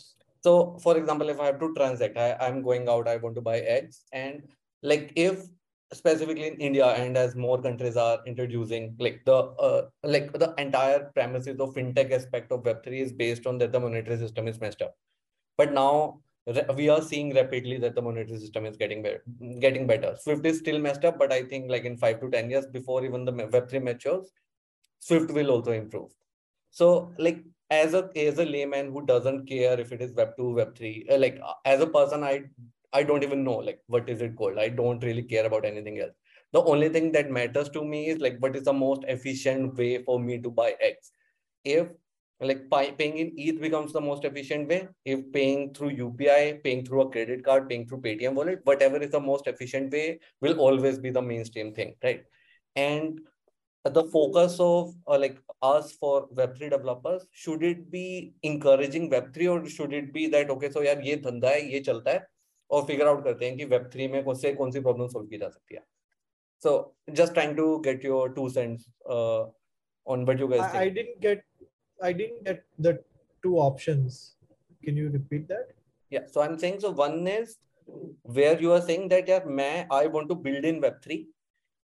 C: So for example, if I have to transact, I, I'm going out, I want to buy eggs, and like if specifically in India and as more countries are introducing like the uh, like the entire premises of fintech aspect of Web three is based on that the monetary system is messed up. But now we are seeing rapidly that the monetary system is getting better. Getting better. Swift is still messed up, but I think like in five to ten years before even the Web three matures, Swift will also improve. So like as a as a layman who doesn't care if it is Web two, Web three, uh, like uh, as a person, I I don't even know like what is it called. I don't really care about anything else. The only thing that matters to me is like what is the most efficient way for me to buy eggs. If like paying in E T H becomes the most efficient way, if paying through U P I, paying through a credit card, paying through Paytm wallet, whatever is the most efficient way will always be the mainstream thing, right? And the focus of uh, like us for Web three developers, should it be encouraging Web three or should it be that okay, so यार ये धंधा है, ये चलता है, और figure out करते हैं कि Web three में कौन से कौन सी problem solve की जा सकती है. So just trying to get your two cents uh, on what you guys
B: I,
C: think.
B: I didn't get I didn't get the two options. Can you repeat that?
C: Yeah, so I'm saying, so one is where you are saying that yeah, मैं I want to build in Web three.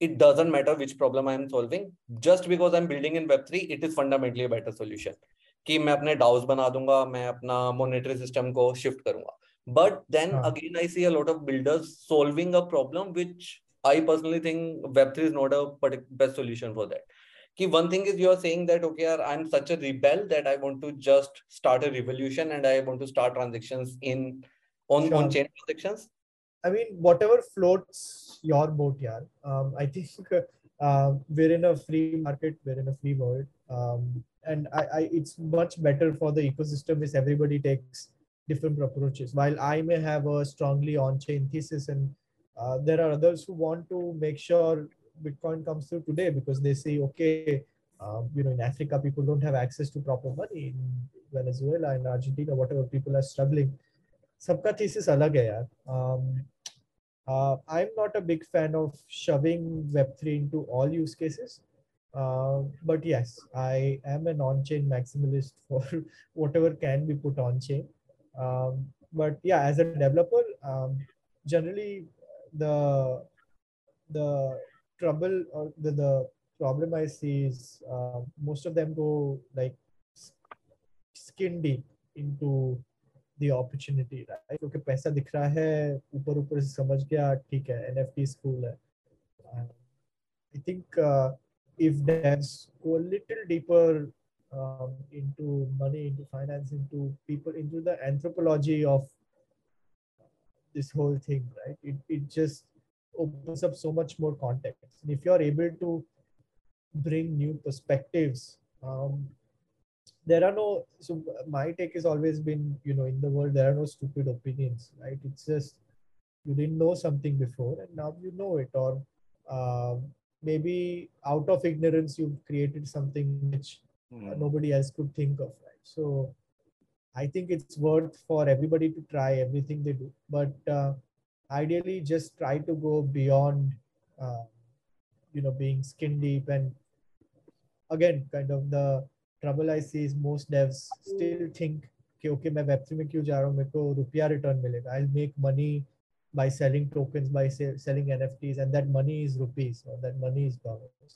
C: it doesn't matter which problem I am solving. Just because I'm building in Web three, it is fundamentally a better solution. कि मैं अपने DAOs बना दूंगा, मैं अपना monetary system को shift करूंगा. But then
B: हाँ.
C: again, I see a lot of builders solving a problem which I personally think Web three is not a best solution for that. Ki one thing is you are saying that, okay, I'm such a rebel that I want to just start a revolution and I want to start transactions in on,
B: Sure.
C: on chain transactions.
B: I mean, whatever floats your boat, yeah. Um, I think uh, we're in a free market, we're in a free world. Um, and I, I, it's much better for the ecosystem if everybody takes different approaches. While I may have a strongly on-chain thesis, and uh, there are others who want to make sure Bitcoin comes through today because they say, okay, uh, you know, in Africa, people don't have access to proper money. In Venezuela, in Argentina, whatever, people are struggling. सबका thesis अलग है यार. Um, uh, I'm not a big fan of shoving Web three into all use cases. Uh, but yes, I am an on-chain maximalist for whatever can be put on-chain. Um, but yeah, as a developer, um, generally the the trouble or the, the problem I see is uh, most of them go like skin deep into the opportunity, right? क्योंकि पैसा दिख रहा है, ऊपर ऊपर से समझ गया, ठीक है, N F T is cool है. I think uh, if devs go a little deeper um, into money, into finance, into people, into the anthropology of this whole thing, right? It, it just opens up so much more context. And if you're able to bring new perspectives, um, there are no, so my take has always been, you know, in the world, there are no stupid opinions, right? It's just, you didn't know something before and now you know it, or uh, maybe out of ignorance, you've created something which mm. nobody else could think of, right? So I think it's worth for everybody to try everything they do, but uh, ideally just try to go beyond, uh, you know, being skin deep. And again, kind of the trouble I see is most devs still think, okay, okay, मैं Web three में क्यों जा रहा हूँ, मेरे को रुपया return मिलेगा. I'll make money by selling tokens, by say, selling N F Ts, and that money is rupees or that money is dollars.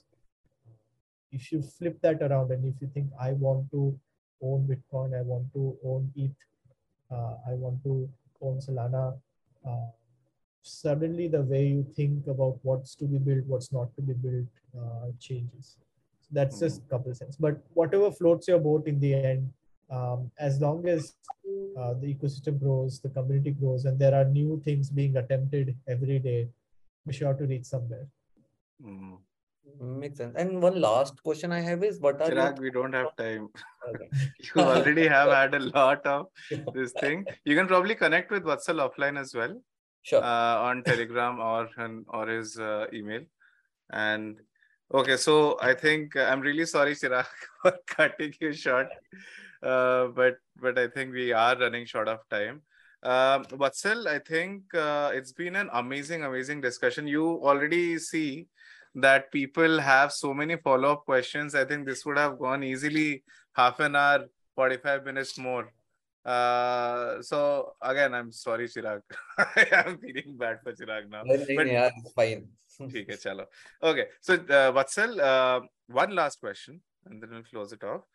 B: If you flip that around and if you think, I want to own Bitcoin, I want to own E T H, uh, I want to own Solana, uh, suddenly the way you think about what's to be built, what's not to be built uh, changes. So that's just a couple of cents. But whatever floats your boat in the end, um, as long as uh, the ecosystem grows, the community grows, and there are new things being attempted every day, be sure to reach somewhere.
C: Mm. Makes sense. And one last question I have is, what are
A: Chirag,
C: your...
A: we don't have time. Okay. You already have had a lot of this thing. You can probably connect with Vatsal offline as well.
C: Sure.
A: Uh, on Telegram or or his uh, email. And okay, so I think uh, I'm really sorry, Chirag, for cutting you short. Uh, but but I think we are running short of time. Um, Vatsal, I think uh, it's been an amazing, amazing discussion. You already see that people have so many follow-up questions. I think this would have gone easily half an hour, forty-five minutes more. Uh, so again, I'm sorry, Chirag. I'm feeling bad for Chirag now.
C: But, yeah, it's fine.
A: Okay, chalo. Okay, so uh, Vatsal, uh, one last question, and then we'll close it off.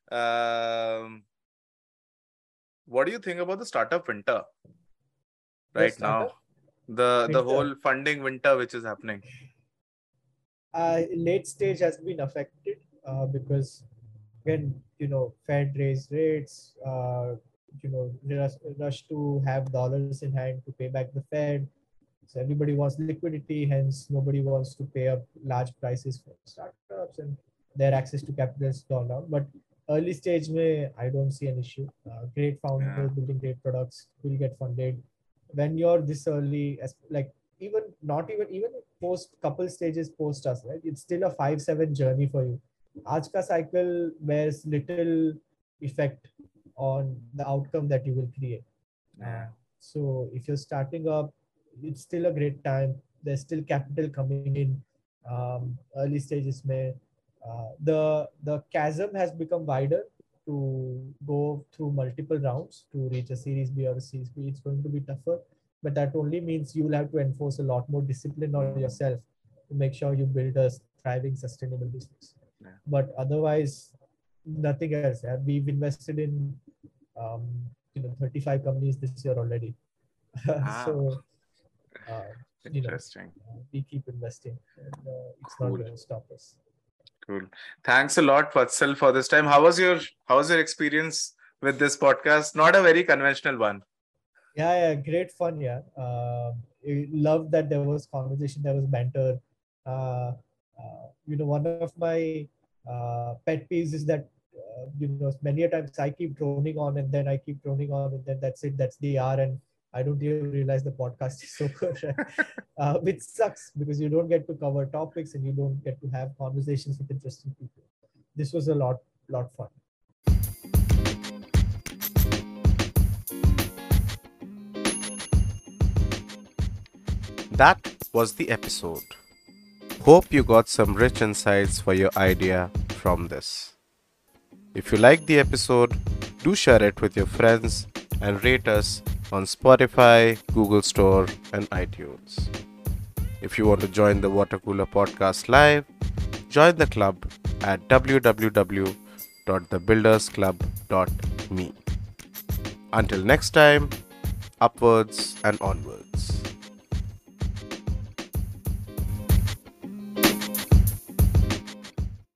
A: Um, what do you think about the startup winter right
B: the startup?
A: now? The
B: winter.
A: the whole funding winter which is happening.
B: Uh, late stage has been affected uh, because again, you know, Fed raised rates. Uh, you know, rush, rush to have dollars in hand to pay back the Fed. So everybody wants liquidity, hence nobody wants to pay up large prices for startups, and their access to capital is gone down. But early stage, may I don't see an issue. Uh, great founders yeah. building great products will get funded. When you're this early, as like even not even even post couple stages post us, right? It's still a five seven journey for you. Aaj ka cycle bears little effect on the outcome that you will create.
A: Yeah.
B: Uh, so if you're starting up, it's still a great time. There's still capital coming in. Um, early stages may uh, the the chasm has become wider to go through multiple rounds to reach a series B or a series B. It's going to be tougher, but that only means you will have to enforce a lot more discipline on yourself to make sure you build a thriving, sustainable business.
A: Yeah.
B: But otherwise, nothing else. Yeah. We've invested in um, you know thirty-five companies this year already.
A: Ah.
B: So uh, you know,
A: Interesting.
B: uh, we keep investing, and uh, it's
A: Cool.
B: not going to stop us.
A: Cool. Thanks a lot, Vatsal, for this time. How was your How was your experience with this podcast? Not a very conventional one.
B: Yeah, yeah, great fun. Yeah, uh, I love that there was conversation, there was banter. Uh, uh, you know, one of my uh, pet peeves is that uh, you know many a times I keep droning on and then I keep droning on and then that's it. That's the hour, and I don't even realize the podcast is over, uh, which sucks because you don't get to cover topics and you don't get to have conversations with interesting people. This was a lot, lot fun.
G: That was the episode. Hope you got some rich insights for your idea from this. If you liked the episode, do share it with your friends and rate us on Spotify, Google Store, and iTunes. If you want to join the Water Cooler Podcast live, join the club at w w w dot the builders club dot me. Until next time, upwards and onwards.